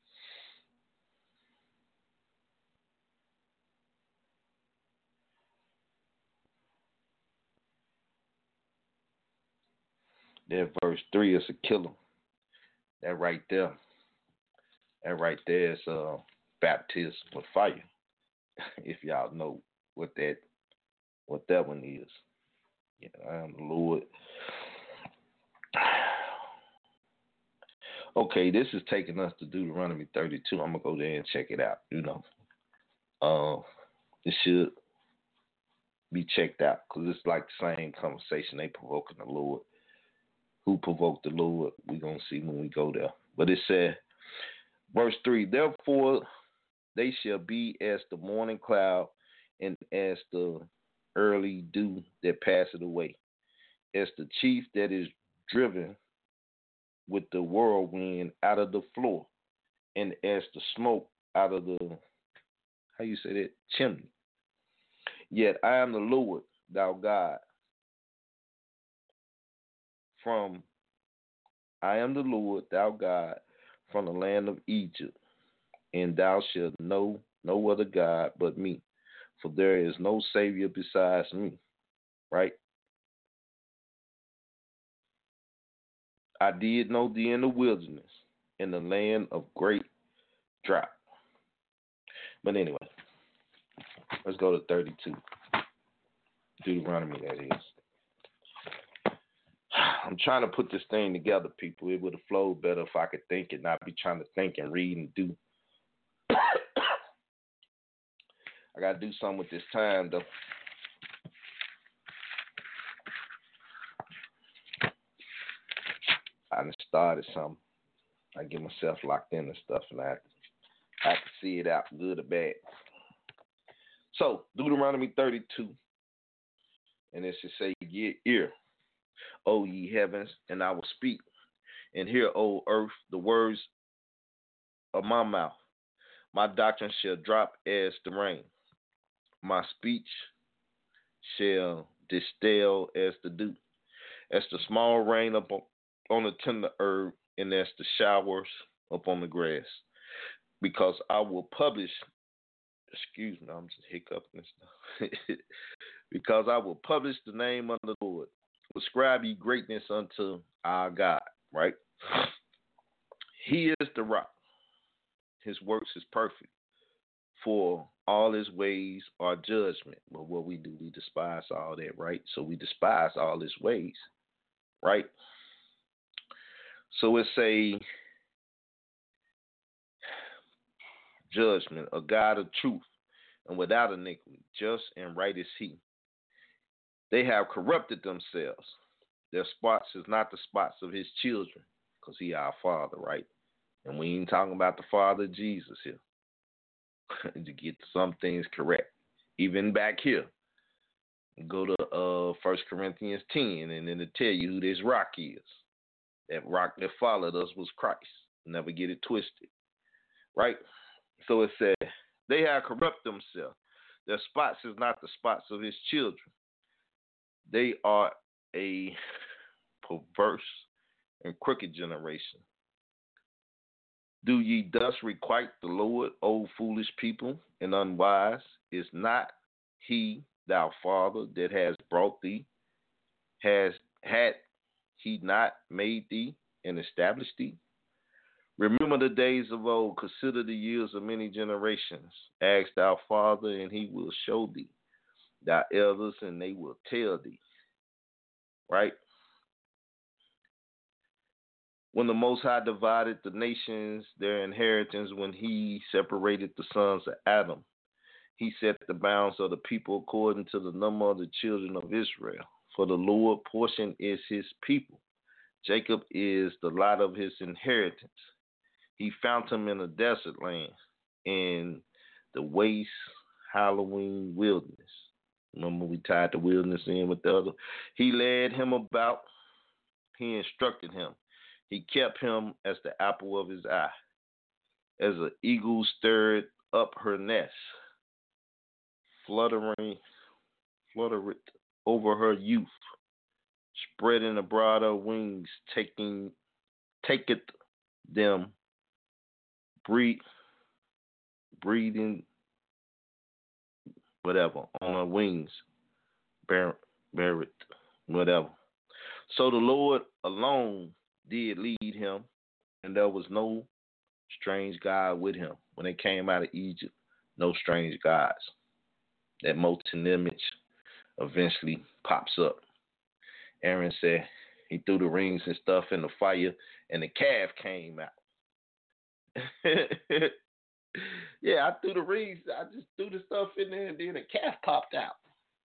That verse three is a killer. That right there. That right there is uh, baptism with fire. If y'all know what that what that one is. Yeah, I am the Lord. Okay, this is taking us to Deuteronomy thirty-two. I'm gonna go there and check it out. You know, uh, it should be checked out because it's like the same conversation they provoking the Lord. Who provoked the Lord? We're gonna see when we go there. But it said, verse three: Therefore they shall be as the morning cloud and as the early dew that passeth away, as the chief that is driven with the whirlwind out of the floor, and as the smoke out of the, how you say that, chimney. Yet I am the Lord, thou God, from, I am the Lord, thou God, from the land of Egypt, and thou shalt know no other God but me, for there is no Savior besides me, right? I did know thee in the wilderness, in the land of great drought. But anyway, let's go to thirty-two. Deuteronomy, that is. I'm trying to put this thing together, people. It would have flowed better if I could think and not be trying to think and read and do. I got to do something with this time, though. I done started something. I get myself locked in and stuff, and I, I have to see it out, good or bad. So, Deuteronomy thirty-two, and it should say, Get ear, O ye heavens, and I will speak, and hear, O earth, the words of my mouth. My doctrine shall drop as the rain. My speech shall distill as the dew, as the small rain upon on the tender herb, and as the showers upon the grass. Because I will publish, excuse me, I'm just hiccuping and stuff. Because I will publish the name of the Lord. Ascribe ye greatness unto our God, right? He is the rock. His works is perfect. For all his ways are judgment. But what we do, we despise all that, right? So we despise all his ways, right? So it's a judgment, a God of truth, and without iniquity, just and right is he. They have corrupted themselves. Their spots is not the spots of his children, because he our father, right? And we ain't talking about the Father Jesus here. To get some things correct. Even back here, go to uh First Corinthians ten, and then to tell you who this rock is. That rock that followed us was Christ. Never get it twisted. Right? So it said, they have corrupt themselves. Their spots is not the spots of his children. They are a perverse and crooked generation. Do ye thus requite the Lord, O foolish people and unwise? Is not he thou father that has brought thee? Has had he not made thee and established thee? Remember the days of old, consider the years of many generations. Ask thy father, and he will show thee, thy elders, and they will tell thee. Right? When the Most High divided the nations, their inheritance, when he separated the sons of Adam, he set the bounds of the people according to the number of the children of Israel. For the Lord portion is his people. Jacob is the lot of his inheritance. He found him in a desert land, in the waste, halloween wilderness. Remember, we tied the wilderness in with the other. He led him about. He instructed him. He kept him as the apple of his eye, as an eagle stirred up her nest, fluttering, fluttereth over her youth, spreading abroad her wings, taking, taketh them, breathe, breathing, whatever, on her wings, bear, bear it, whatever. So the Lord alone did lead him, and there was no strange God with him. When they came out of Egypt, no strange gods. That molten image eventually pops up. Aaron said he threw the rings and stuff in the fire, and the calf came out. Yeah, I threw the rings. I just threw the stuff in there, and then the calf popped out.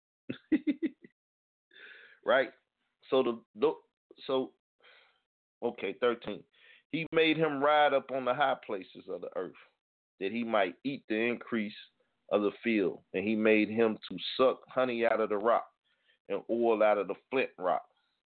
Right? So the so okay, thirteen. He made him ride up on the high places of the earth, that he might eat the increase of the field. And he made him to suck honey out of the rock and oil out of the flint rock,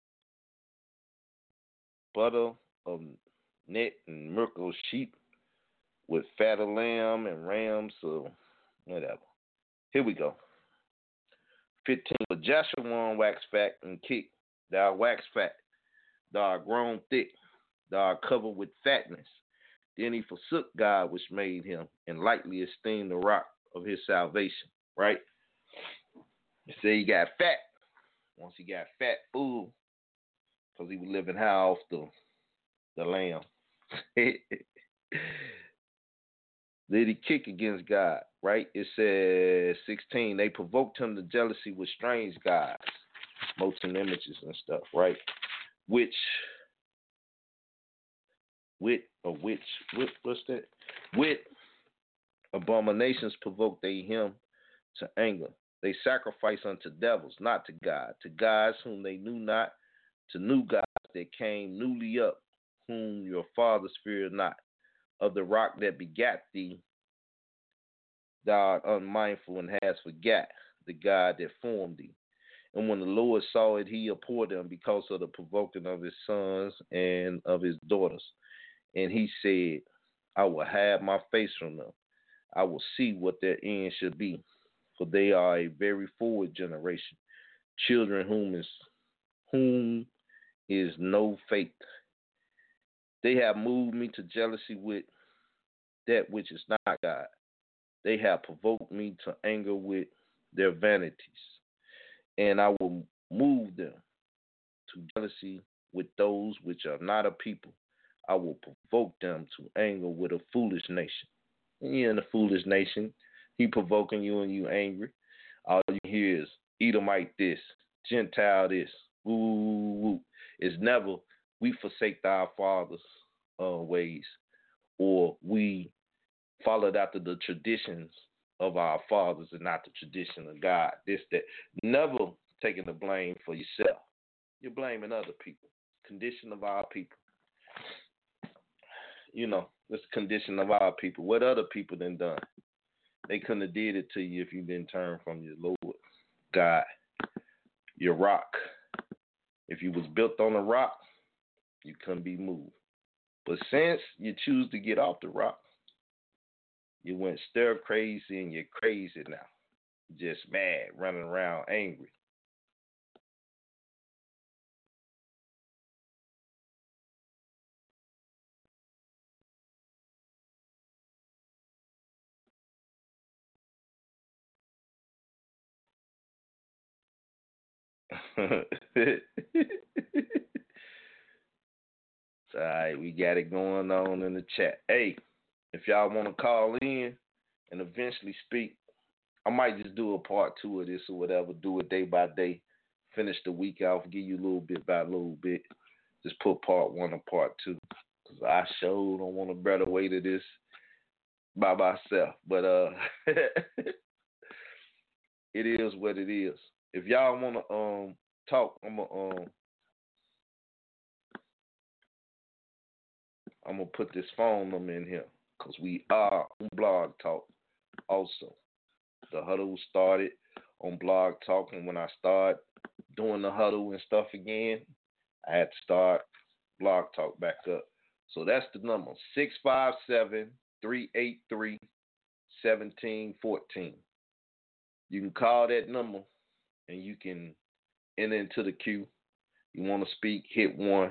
butter of net and milk of sheep, with fat of lamb and rams, so whatever. Here we go. fifteen. But Joshua waxed fat and kicked. Thou wax fat. Thou art grown thick. Thou art covered with fatness. Then he forsook God which made him, and lightly esteemed the rock of his salvation. Right? He said he got fat. Once he got fat, ooh, because he was living high off the, the lamb. Did he kick against God? Right? It says sixteen. They provoked him to jealousy with strange gods, molten images and stuff. Right? Which, with or which, with what's that? With abominations provoked they him to anger. They sacrifice unto devils, not to God, to gods whom they knew not, to new gods that came newly up, whom your fathers feared not. Of the rock that begat thee, thou art unmindful and hast forgot the God that formed thee. And when the Lord saw it, he abhorred them because of the provoking of his sons and of his daughters. And he said, I will hide my face from them. I will see what their end should be. For they are a very forward generation, children whom is whom is no faith. They have moved me to jealousy with that which is not God. They have provoked me to anger with their vanities. And I will move them to jealousy with those which are not a people. I will provoke them to anger with a foolish nation. And you're in a foolish nation. He provoking you and you angry. All you hear is Edomite this, Gentile this. Ooh, ooh, ooh. It's never we forsake our fathers' uh, ways, or we followed after the traditions of our fathers and not the tradition of God. This, that. Never taking the blame for yourself. You're blaming other people. Condition of our people. You know, That's the condition of our people. What other people done done? They couldn't have did it to you if you didn't turn from your Lord God, your rock. If you was built on a rock, you couldn't be moved. But since you choose to get off the rock, you went stir crazy and you're crazy now. Just mad, running around angry. So, all right, we got it going on in the chat. Hey, if y'all want to call in and eventually speak, I might just do a part two of this or whatever, do it day by day, finish the week off, give you a little bit by little bit. Just put part one or part two. Because I sure don't want a better way to this by myself. But uh, it is what it is. If y'all want to um talk, I'm going to um, I'm going to put this phone number in here because we are on Blog Talk also. The huddle started on Blog Talk, and when I start doing the huddle and stuff again, I had to start Blog Talk back up. So that's the number, six five seven, three eight three, one seven one four. You can call that number, and you can enter into the queue. You want to speak, hit one.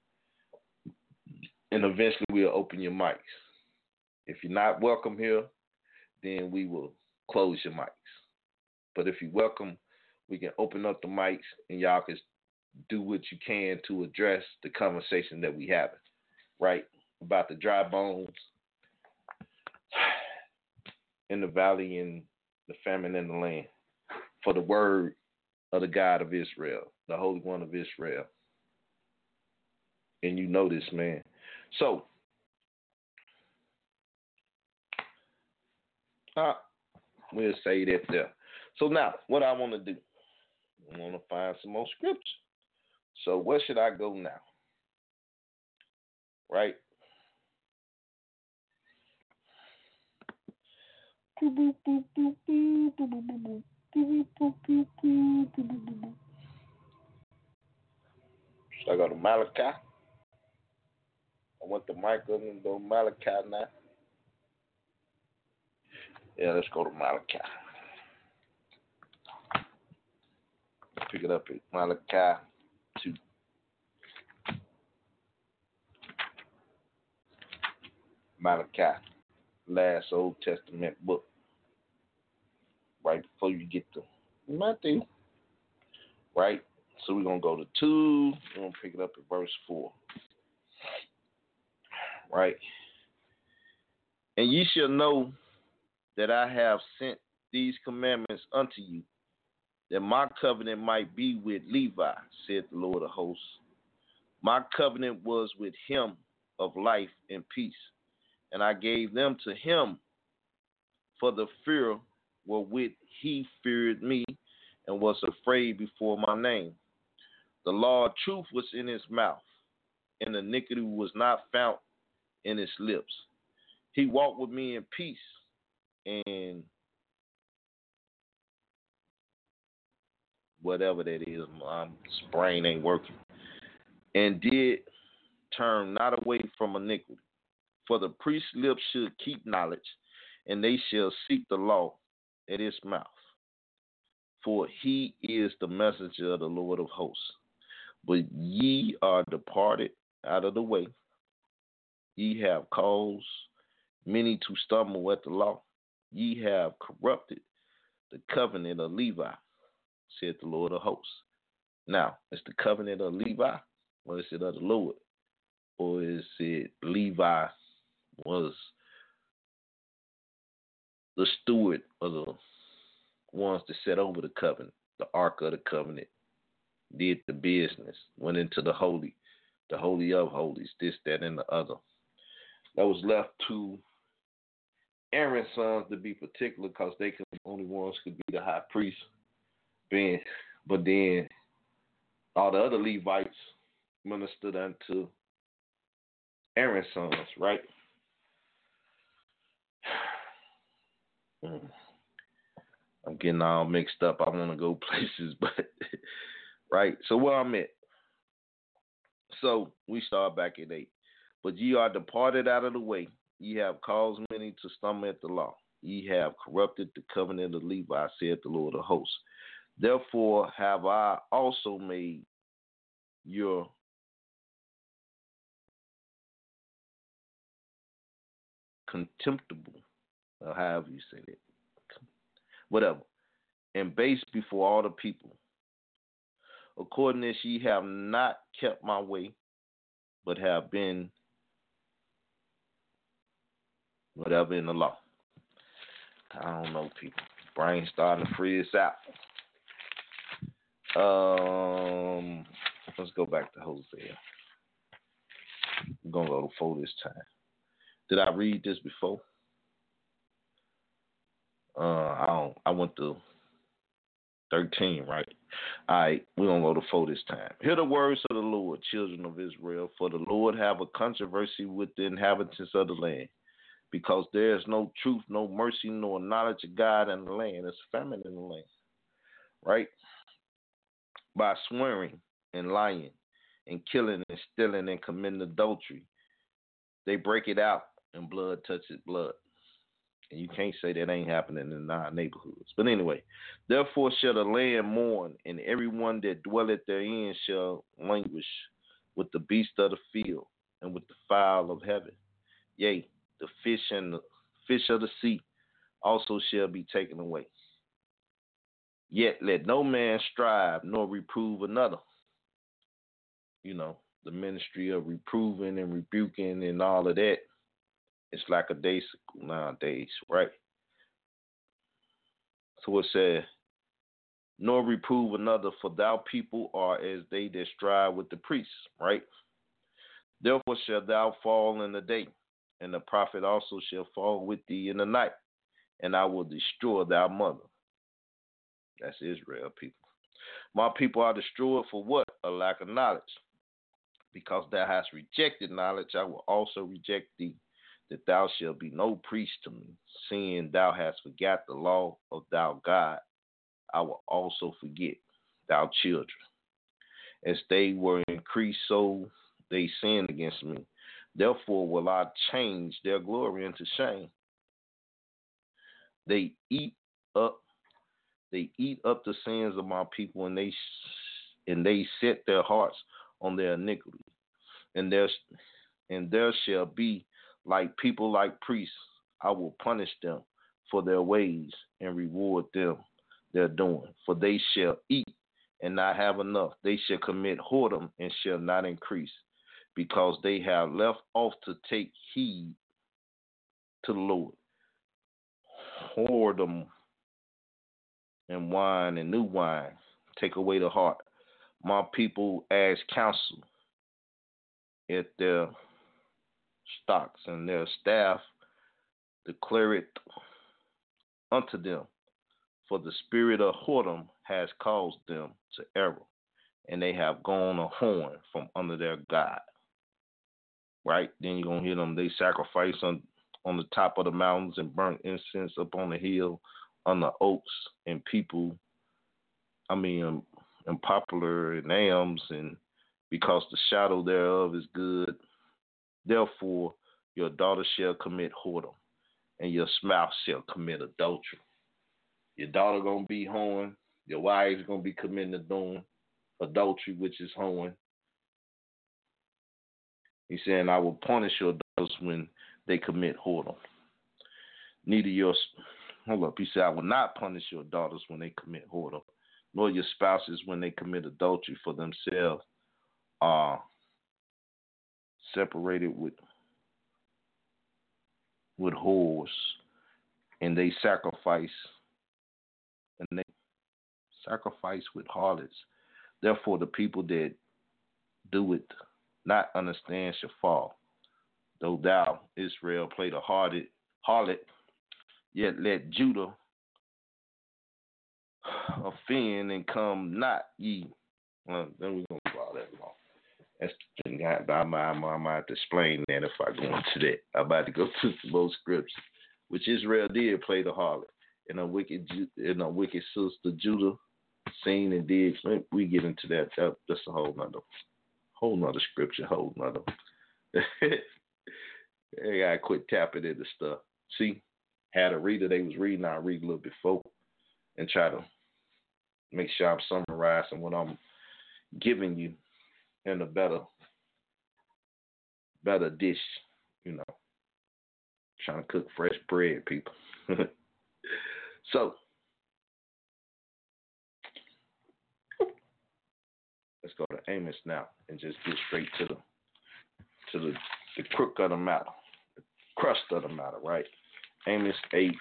And eventually we'll open your mics. If you're not welcome here, then we will close your mics. But if you're welcome, we can open up the mics and y'all can do what you can to address the conversation that we having, right? About the dry bones in the valley and the famine in the land. For the word of the God of Israel, the Holy One of Israel. And you know this, man. So, uh, we'll say that there. So now, what I want to do, I want to find some more scripture. So where should I go now? Right? Should I go to Malachi? I want the mic up and go to Malachi now. Yeah, let's go to Malachi. Pick it up at Malachi two. Malachi, last Old Testament book. Right before you get to Matthew. Right? So we're going to go to two. We're going to pick it up at verse four. Right? And ye shall know that I have sent these commandments unto you, that my covenant might be with Levi, said the Lord of hosts. My covenant was with him of life and peace, and I gave them to him for the fear wherewith he feared me and was afraid before my name. The law of truth was in his mouth, and iniquity was not found in his lips. He walked with me in peace, and whatever that is, my brain ain't working, and did turn not away from iniquity. For the priest's lips should keep knowledge, and they shall seek the law at his mouth. For he is the messenger of the Lord of hosts. But ye are departed out of the way. Ye have caused many to stumble at the law. Ye have corrupted the covenant of Levi, said the Lord of hosts. Now, is the covenant of Levi, or is it of the Lord? Or is it Levi was the steward of the ones that set over the covenant, the ark of the covenant, did the business, went into the holy, the holy of holies, this, that, and the other. That was left to Aaron's sons to be particular because they could the only ones could be the high priest, being, but then all the other Levites ministered unto Aaron's sons, right? Mm. I'm getting all mixed up. I want to go places, but right. So where I'm at. So we start back at eight. But ye are departed out of the way. Ye have caused many to stumble at the law. Ye have corrupted the covenant of Levi, saith the Lord of hosts. Therefore have I also made your contemptible, or however you say that, whatever, and base before all the people. According as ye have not kept my way, but have been whatever in the law. I don't know, people. Brain starting to freeze out. Um, let's go back to Hosea. I'm gonna go to four this time. Did I read this before? Uh, I don't. I went to thirteen, right? All right, we're gonna go to four this time. Hear the words of the Lord, children of Israel, for the Lord have a controversy with the inhabitants of the land, because there is no truth, no mercy, nor knowledge of God in the land. There's famine in the land, right? By swearing and lying and killing and stealing and committing adultery, they break it out and blood touches blood. And you can't say that ain't happening in our neighborhoods. But anyway, therefore shall the land mourn, and everyone that dwelleth therein shall languish with the beast of the field and with the fowl of heaven. Yea, the fish and the fish of the sea also shall be taken away. Yet let no man strive nor reprove another. You know, the ministry of reproving and rebuking and all of that. It's like a day nowadays, right? So it says, nor reprove another, for thou people are as they that strive with the priests, right? Therefore shalt thou fall in the day, and the prophet also shall fall with thee in the night, and I will destroy thy mother. That's Israel, people. My people are destroyed for what? A lack of knowledge. Because thou hast rejected knowledge, I will also reject thee, that thou shalt be no priest to me, seeing thou hast forgot the law of thou God. I will also forget thou children. As they were increased, so they sinned against me. Therefore will I change their glory into shame. They eat up, they eat up the sins of my people, and they and they set their hearts on their iniquity. And there and there shall be like people like priests. I will punish them for their ways and reward them their doing. For they shall eat and not have enough. They shall commit whoredom and shall not increase, because they have left off to take heed to the Lord. Whoredom and wine and new wine take away the heart. My people ask counsel at their stocks, and their staff declare it unto them. For the spirit of whoredom has caused them to error, and they have gone a horn from under their God. Right? Then you're going to hear them. They sacrifice on, on the top of the mountains and burn incense up on the hill, on the oaks, and people, I mean, um, and poplar and yams, and because the shadow thereof is good. Therefore, your daughter shall commit whoredom, and your spouse shall commit adultery. Your daughter gonna be whoring. Your wife's gonna be committing adultery, which is whoring. He's saying, I will punish your daughters when they commit whoredom. Neither your, hold up, he said, I will not punish your daughters when they commit whoredom, nor your spouses when they commit adultery, for themselves are separated with with whores, and they sacrifice and they sacrifice with harlots. Therefore, the people that do it not understand shall fall. Though thou, Israel, play the harlot, harlot, yet let Judah offend and come not ye. Well, then we're going to draw that long. That's the thing. I, I, I, I might have to explain that if I go into that. I'm about to go to some more scriptures, which Israel did play the harlot. and a wicked Ju- and a wicked sister Judah seen and did. We get into that. that that's a whole nother whole nother scripture, whole nother. They gotta quit tapping into stuff. See, had a reader they was reading, I read a little before and try to make sure I'm summarizing what I'm giving you in a better better dish, you know. Trying to cook fresh bread, people. So let's go to Amos now and just get straight to the to the, the crook of the matter, the crust of the matter, right? Amos eight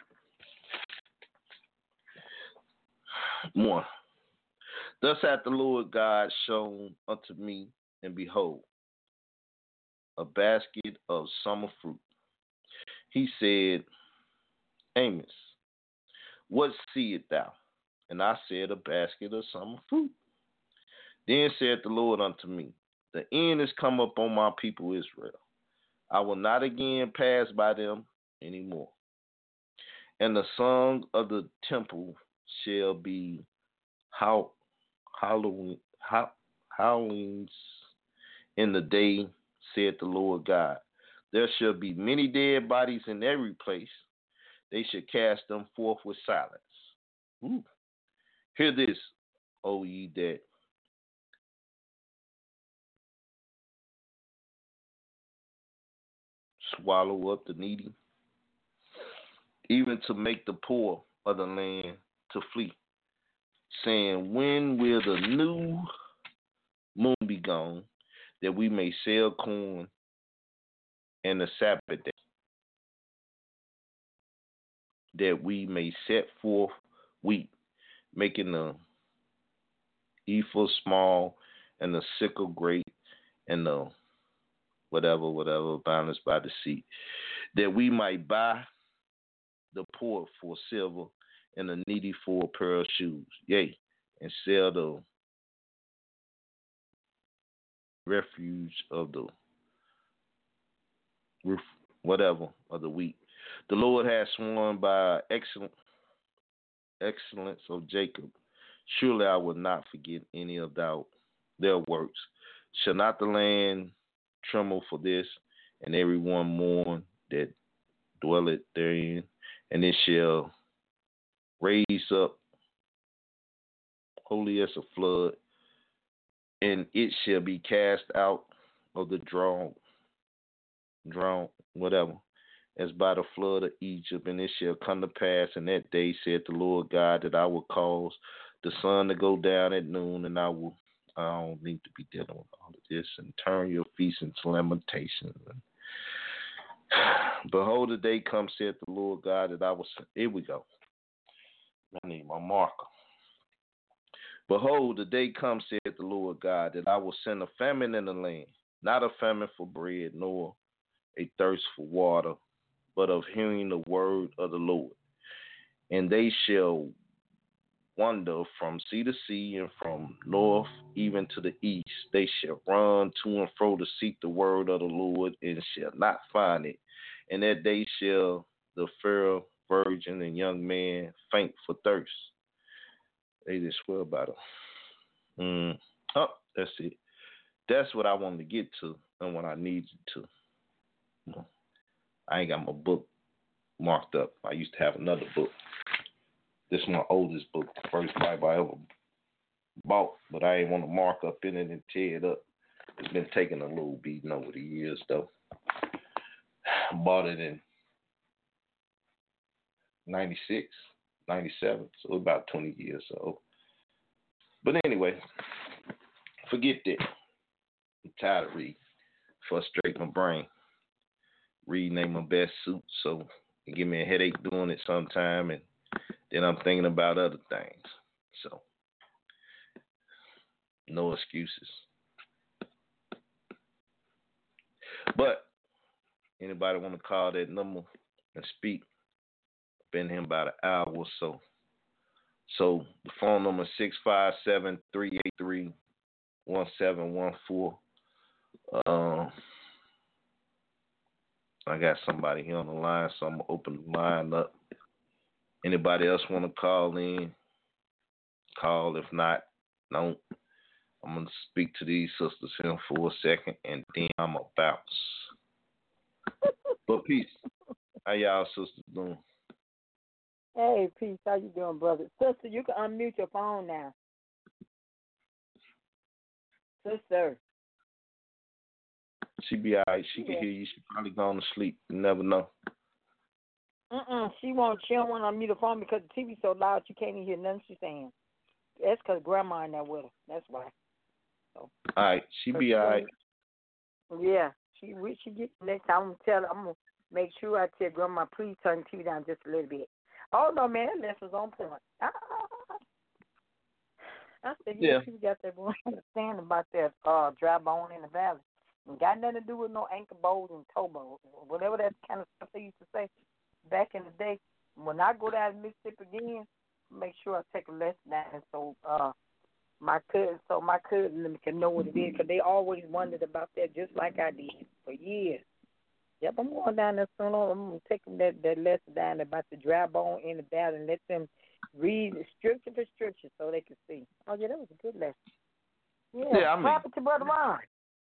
one. Thus hath the Lord God shown unto me, and behold, a basket of summer fruit. He said, Amos, what seest thou? And I said, a basket of summer fruit. Then said the Lord unto me, the end is come upon my people Israel. I will not again pass by them anymore. And the song of the temple shall be how howling, how, howlings in the day, said the Lord God. There shall be many dead bodies in every place. They shall cast them forth with silence. Ooh. Hear this, O ye that swallow up the needy, even to make the poor of the land to flee, saying, when will the new moon be gone, that we may sell corn and the Sabbath day, that we may set forth wheat, making the ephah small and the sickle great, and the whatever, whatever, boundless by the sea, that we might buy the poor for silver and the needy for a pair of shoes, yea, and sell the refuge of the roof, whatever, of the wheat. The Lord has sworn by excellent excellence of Jacob, surely I will not forget any of thou, their works. Shall not the land tremble for this, and every one mourn that dwelleth therein? And it shall raise up holy as a flood, and it shall be cast out of the drawn, drawn, whatever, as by the flood of Egypt. And it shall come to pass in that day, said the Lord God, that I will cause the sun to go down at noon, and I will, I don't need to be dealing with all of this, and turn your feast into lamentation. Behold, the day comes, said the Lord God, that I will, here we go. I need my marker. Behold, the day comes, said the Lord God, that I will send a famine in the land, not a famine for bread, nor a thirst for water, but of hearing the word of the Lord. And they shall wander from sea to sea, and from north even to the east. They shall run to and fro to seek the word of the Lord, and shall not find it. And that day shall the fair virgin and young man faint for thirst. They just swear by them. Mm. Oh, that's it. That's what I wanted to get to, and what I needed to. You know, I ain't got my book marked up. I used to have another book. This is my oldest book, the first Bible I ever bought, but I ain't want to mark up in it and tear it up. It's been taking a little beating over the years, though. I bought it in ninety-six, ninety-seven, so about twenty years old. But anyway, forget that. I'm tired of reading. Frustrate my brain. Reading ain't my best suit, so it give me a headache doing it sometime, and then I'm thinking about other things. So, no excuses. But anybody want to call that number and speak? Been here about an hour or so. So the phone number is six five seven, three eight three, one seven one four. Um, I got somebody here on the line, so I'm going to open the line up. Anybody else want to call in? Call. If not, no. I'm gonna speak to these sisters here for a second, and then I'm a bounce. But peace. How y'all sisters doing?
Hey, peace. How you doing, brother? Sister, you can unmute your phone now. Sister.
She be alright. She can
Yeah.
hear you. She probably gone to sleep. You never know.
Mm-mm. She won't. She don't want to unmute the phone because the T V so loud you can't even hear nothing she's saying. That's because grandma in there with her. That's why. So,
Alright. She be alright.
Yeah. She we she get next time. I'm gonna tell her. I'm gonna make sure I tell grandma please turn the T V down just a little bit. Oh no, man, that lesson's on point. Ah. I said, you
Yeah.
know, people got that boy understand about that uh, dry bone in the valley. It got nothing to do with no ankle bones and toe bones, whatever that kind of stuff they used to say back in the day. When I go down to Mississippi again, make sure I take a lesson down so uh, my cousin, so my cousin can know what it is, because they always wondered about that just like I did for years. Yep, I'm going down there soon. I'm going to take them that, that lesson down about the dry bone in the valley and let them read scripture for scripture so they can see. Oh, yeah, that was a good lesson. Yeah,
Yeah, I mean,
what happened to Brother Ron?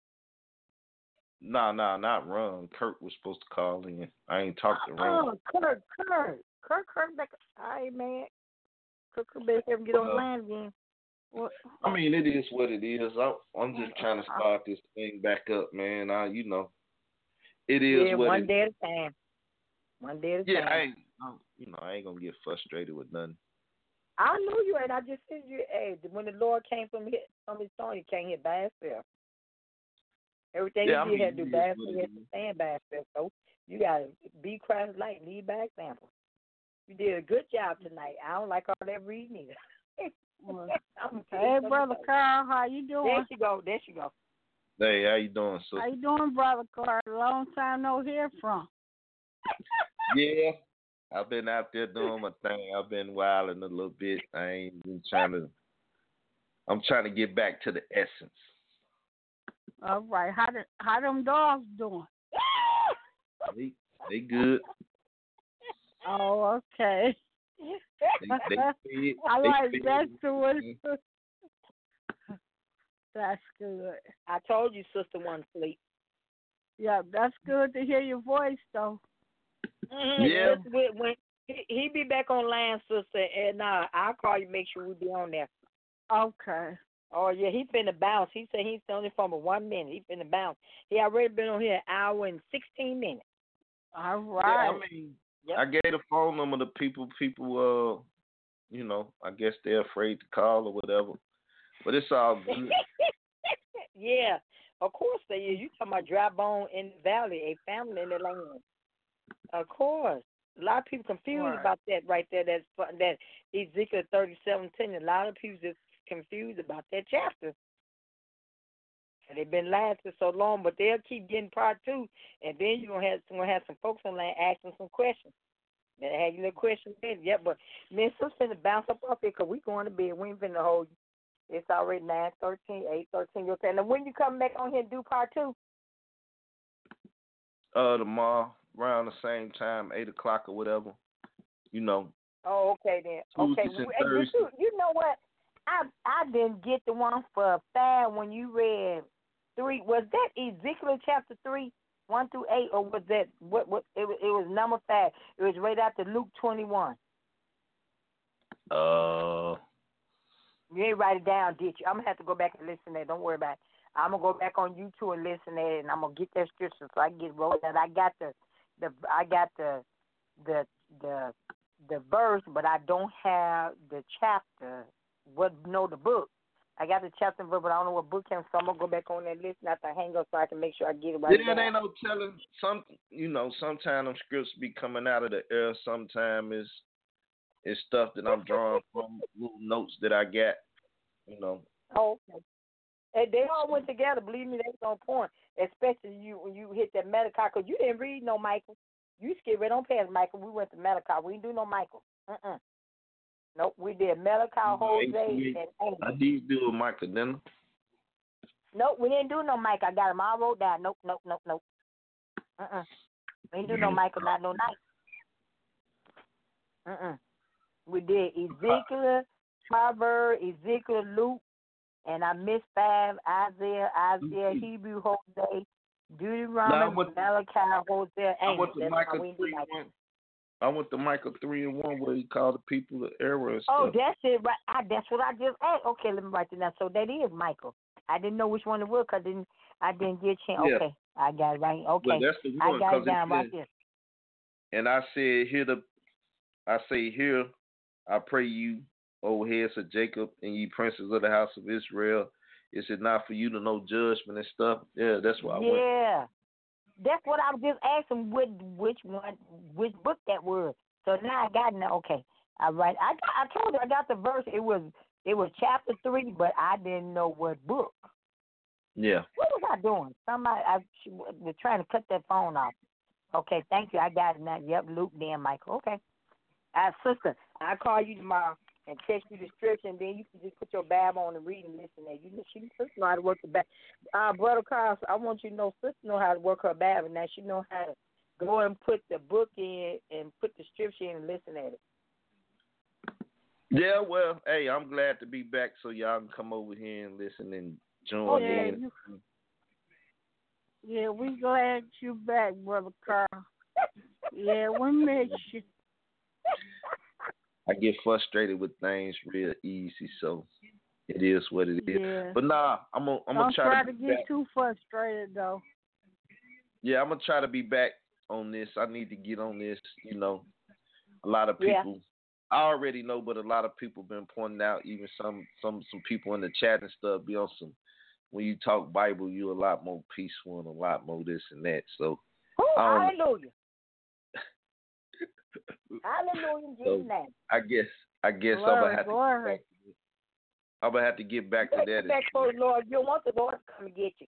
Nah, nah, not Ron. Kurt was supposed to call in. I ain't talked to Ron.
Oh, Kurt, Kurt. Kurt, Kurt, back. All right, man. Kurt, Kurt, better have him get on the
Uh,
line again. What?
I mean, it is what it is. I, I'm just trying to start this thing back up, man. I, you know, it is
Yeah,
what
one
it
day at a time. One day at a
Yeah,
time.
I ain't, I, you know, I ain't gonna get frustrated with nothing.
I know you ain't. I just said you, hey, when the Lord came from his, from his throne, he can't hit by himself. Everything
Yeah, I
he did
mean,
had to do
it
by
is
himself.
what
He
it
had to
is.
stand by himself. So you got to be Christ like, lead by example. You did a good job tonight. I don't like all that reading either.
Hey, Brother Carl, how you
There
doing?
she go. There she go.
Hey, how you doing, sister?
How you doing, Brother Carl? Long time no hear from.
Yeah, I've been out there doing my thing. I've been wilding a little bit. I ain't been trying to. I'm trying to get back to the essence.
All right, how the, how them dogs doing?
They, they good.
Oh, okay.
They, they fed.
I
They
like
fed.
that too. That's good.
I told you, sister, one sleep.
Yeah, that's good to hear your voice, though.
Mm-hmm.
Yeah.
Just when, when he, he be back online, sister, and uh, I'll call you. Make sure we be on there.
Okay.
Oh yeah, he finna bounce. He said he's only for one minute. He finna bounce. He already been on here an hour and sixteen minutes.
All
Yeah,
right.
I mean,
Yep.
I gave the phone number to people. People, uh, you know, I guess they're afraid to call or whatever. But it's all good.
Yeah, of course they is. You talking about dry bone in the valley, a family in the land. Of course. A lot of people confused
Right.
about that right there. That's fu- that Ezekiel thirty-seven ten. A lot of people just confused about that chapter. And they've been lying for so long, but they'll keep getting part two, and then you're gonna have gonna have some folks online asking some questions. Then have your little questions in. Yeah, but me and sister finna bounce up off here because we going to bed. We ain't finna hold you. It's already nine thirteen, eight thirteen. You'll say, now when you come back on here and do part two?
Uh, tomorrow around the same time, eight o'clock or whatever. You know.
Oh, okay then. Okay,
Tuesdays and
Well, you,
Thursdays.
you know what? I I didn't get the one for five when you read three. Was that Ezekiel chapter three, one through eight, or was that what? What it was? It was number five. It was right after Luke twenty-one.
Uh,
You ain't write it down, did you? I'm gonna have to go back and listen to it. Don't worry about it. I'm gonna go back on YouTube and listen to it, and I'm gonna get that scripture so I can get rolled out. I got the the I got the the the the verse, but I don't have the chapter. What know the book? I got the chapter and verse, but I don't know what book came. So I'm gonna go back on that list after I hang up so I can make sure I get it right.
yeah, ain't no telling. Some, you know, sometimes them scripts be coming out of the air. Sometimes it's it's stuff that I'm drawing from little notes that I got. You know.
Oh, okay. And they all went together. Believe me, they was on point. Especially you when you hit that Malachi, because you didn't read no Michael. You skipped right on past Michael. We went to Malachi. We didn't do no Michael. Uh-uh. Nope, we did Malachi, Jose, and Amos.
I did do a Michael Denner.
Nope, we didn't do no Mike. I got them all wrote down. Nope, nope, nope, nope. Uh-uh. We didn't do no Michael, not no night. Uh-uh. We did
Uh,
Ezekiel, Proverbs, Ezekiel, Luke, and I missed five, Isaiah, Isaiah, Hebrew, Hosea,
now I
Deuteronomy,
went to,
Malachi, Hosea,
I
Amos.
went to
That's why
Micah
we didn't do
three
Micah.
and one. I went to Micah three and one where he called the people the error and
Oh,
stuff.
that's it, right? I, that's what I just asked. Okay, let me write it down. So that is Michael. I didn't know which one it was because I didn't, I didn't get a chance.
Yeah.
Okay, I got it right.
Well,
Okay,
that's the
I
one
got
because
it down
it
right
said,
there.
and I said, here the, I say here, I pray you, O heads of Jacob, and ye princes of the house of Israel. Is it not for you to know judgment and stuff? Yeah, that's why I went.
Yeah, that's what I was just asking. Which which one, which book that was? So now I got it now. Okay, all right. I got, I told you I got the verse. It was it was chapter three, but I didn't know what book.
Yeah.
What was I doing? Somebody I was trying to cut that phone off. Okay, thank you. I got it now. Yep, Luke, then Michael. Okay. Uh, sister, I'll call you tomorrow and text you the scripture, and then you can just put your Bible on and read and listen. There, you know, she sister know how to work the Bible. Uh, brother Carl, I want you to know, sister know how to work her Bible. Now she know how to go and put the book in and put the scripture in and listen at it.
Yeah, well, hey, I'm glad to be back so y'all can come over here and listen and join
Oh, yeah,
in.
you, yeah, we glad you back, Brother Carl. Yeah, we miss you.
I get frustrated with things real easy, so it is what it is.
Yeah.
But nah, I'm gonna I'm
Don't
gonna try,
try
to
to
be
get
back.
too frustrated, though.
Yeah, I'm gonna try to be back on this. I need to get on this. You know, a lot of
Yeah.
people I already know, but a lot of people been pointing out. Even some some some people in the chat and stuff be on some. When you talk Bible, you a lot more peaceful and a lot more this and that. So,
Ooh,
um,
hallelujah. Hallelujah, in
so
Jesus' name.
I guess I guess I'm
Glory,
gonna have to.
glory.
I'm gonna have to get back to
Get
that.
back for the Lord. You don't want the Lord to come and get you.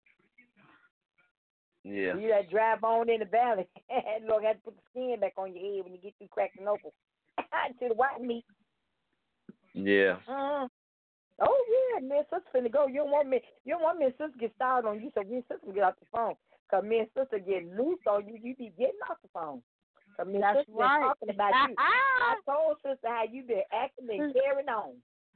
Yeah.
You that drive on in the valley. Lord got to put the skin back on your head when you get through cracking open. To the white meat.
Yeah.
Uh, oh yeah, me and sister finna go. You don't want me. You don't want me and sister get started on you, so me and sister get off the phone. Cause me and sister get loose on you. You be getting off the phone. Cause me and
That's
sister
right.
been talking about you. I told sister how you been acting and carrying on.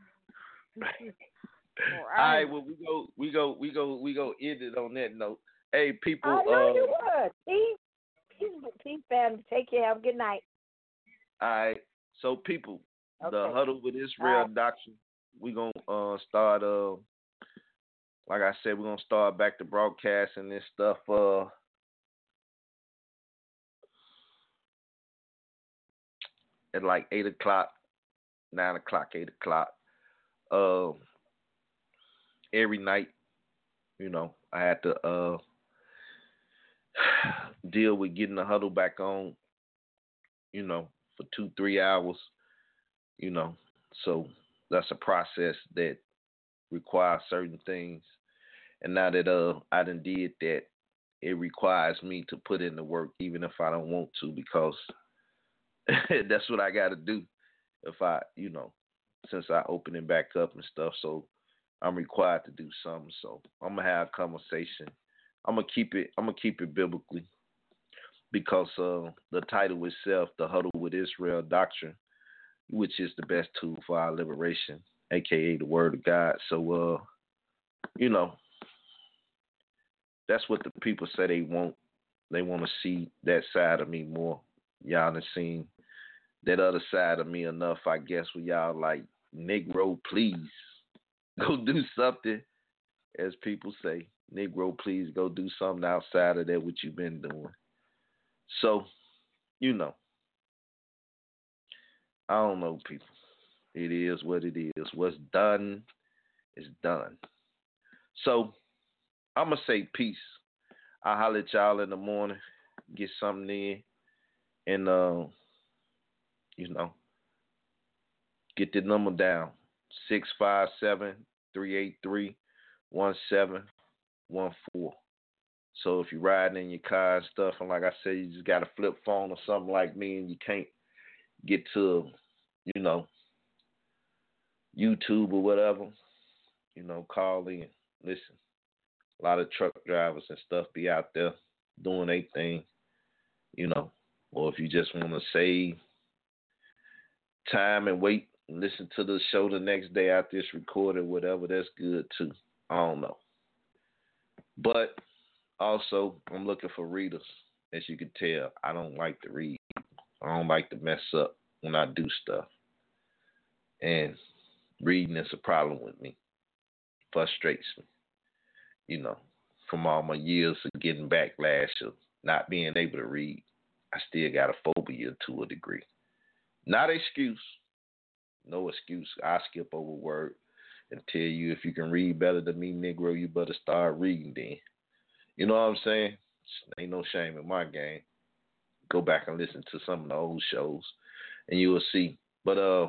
All right. Well, we go. We go. We go. We go. End it on that note. Hey, people.
I know
uh,
you was. Peace, peace, peace, family. Take care. Have a good night.
All right. So, people,
Okay.
the Huddle with Israel
All right.
Doctrine. We gonna uh, start. Uh, like I said, we're gonna start back to broadcasting this stuff. Uh, at like eight o'clock, nine o'clock, eight o'clock. Uh, every night. You know, I had to uh deal with getting the huddle back on. You know, for two, three hours. You know, so that's a process that requires certain things. And now that uh I done did that, it requires me to put in the work even if I don't want to, because that's what I gotta do if I, you know, since I open it back up and stuff. So I'm required to do something. So I'm gonna have a conversation. I'm gonna keep it I'm gonna keep it biblically, because uh the title itself, the Huddle with Israel Doctrine, which is the best tool for our liberation, aka the Word of God. So uh, you know, that's what the people say they want. They want to see that side of me more. Y'all done seen that other side of me enough, I guess, where y'all like, Negro, please go do something, as people say. Negro, please go do something outside of that what you've been doing. So, you know, I don't know, people. It is what it is. What's done is done. So, I'm going to say peace. I'll holler at y'all in the morning, get something in, and, uh, you know, get the number down, six five seven, three eight three, one seven one four. So if you're riding in your car and stuff, and like I said, you just got a flip phone or something like me, and you can't get to, you know, YouTube or whatever, you know, call in. Listen, a lot of truck drivers and stuff be out there doing their thing, you know. Or if you just want to save time and wait and listen to the show the next day after it's recorded, whatever, that's good too. I don't know. But also, I'm looking for readers. As you can tell, I don't like to read. I don't like to mess up when I do stuff. And reading is a problem with me. Frustrates me. You know, from all my years of getting backlash of not being able to read, I still got a phobia to a degree. Not excuse. No excuse. I skip over word and tell you if you can read better than me, Negro, you better start reading then. You know what I'm saying? Ain't no shame in my game. Go back and listen to some of the old shows and you will see. But uh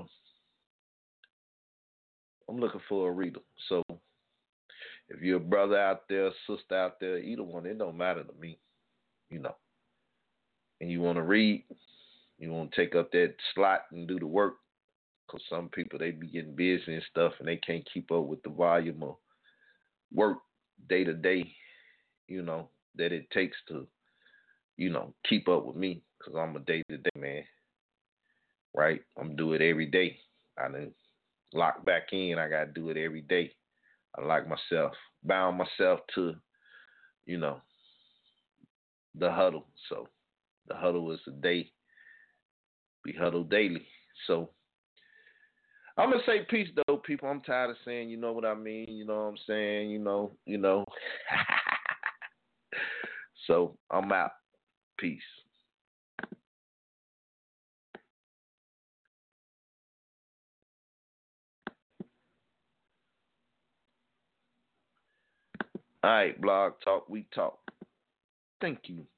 I'm looking for a reader. So if you're a brother out there, sister out there, either one, it don't matter to me, you know. And you want to read, you want to take up that slot and do the work, because some people, they be getting busy and stuff, and they can't keep up with the volume of work day to day, you know, that it takes to, you know, keep up with me, because I'm a day to day man, right? I'm do it every day. I done lock back in. I got to do it every day. I like myself, bound myself to, you know, the huddle. So the huddle is a day. We huddle daily. So I'm gonna say peace though, people. I'm tired of saying, you know what I mean, you know what I'm saying, you know, you know. So I'm out. Peace. All right, Blog Talk, we talk. Thank you.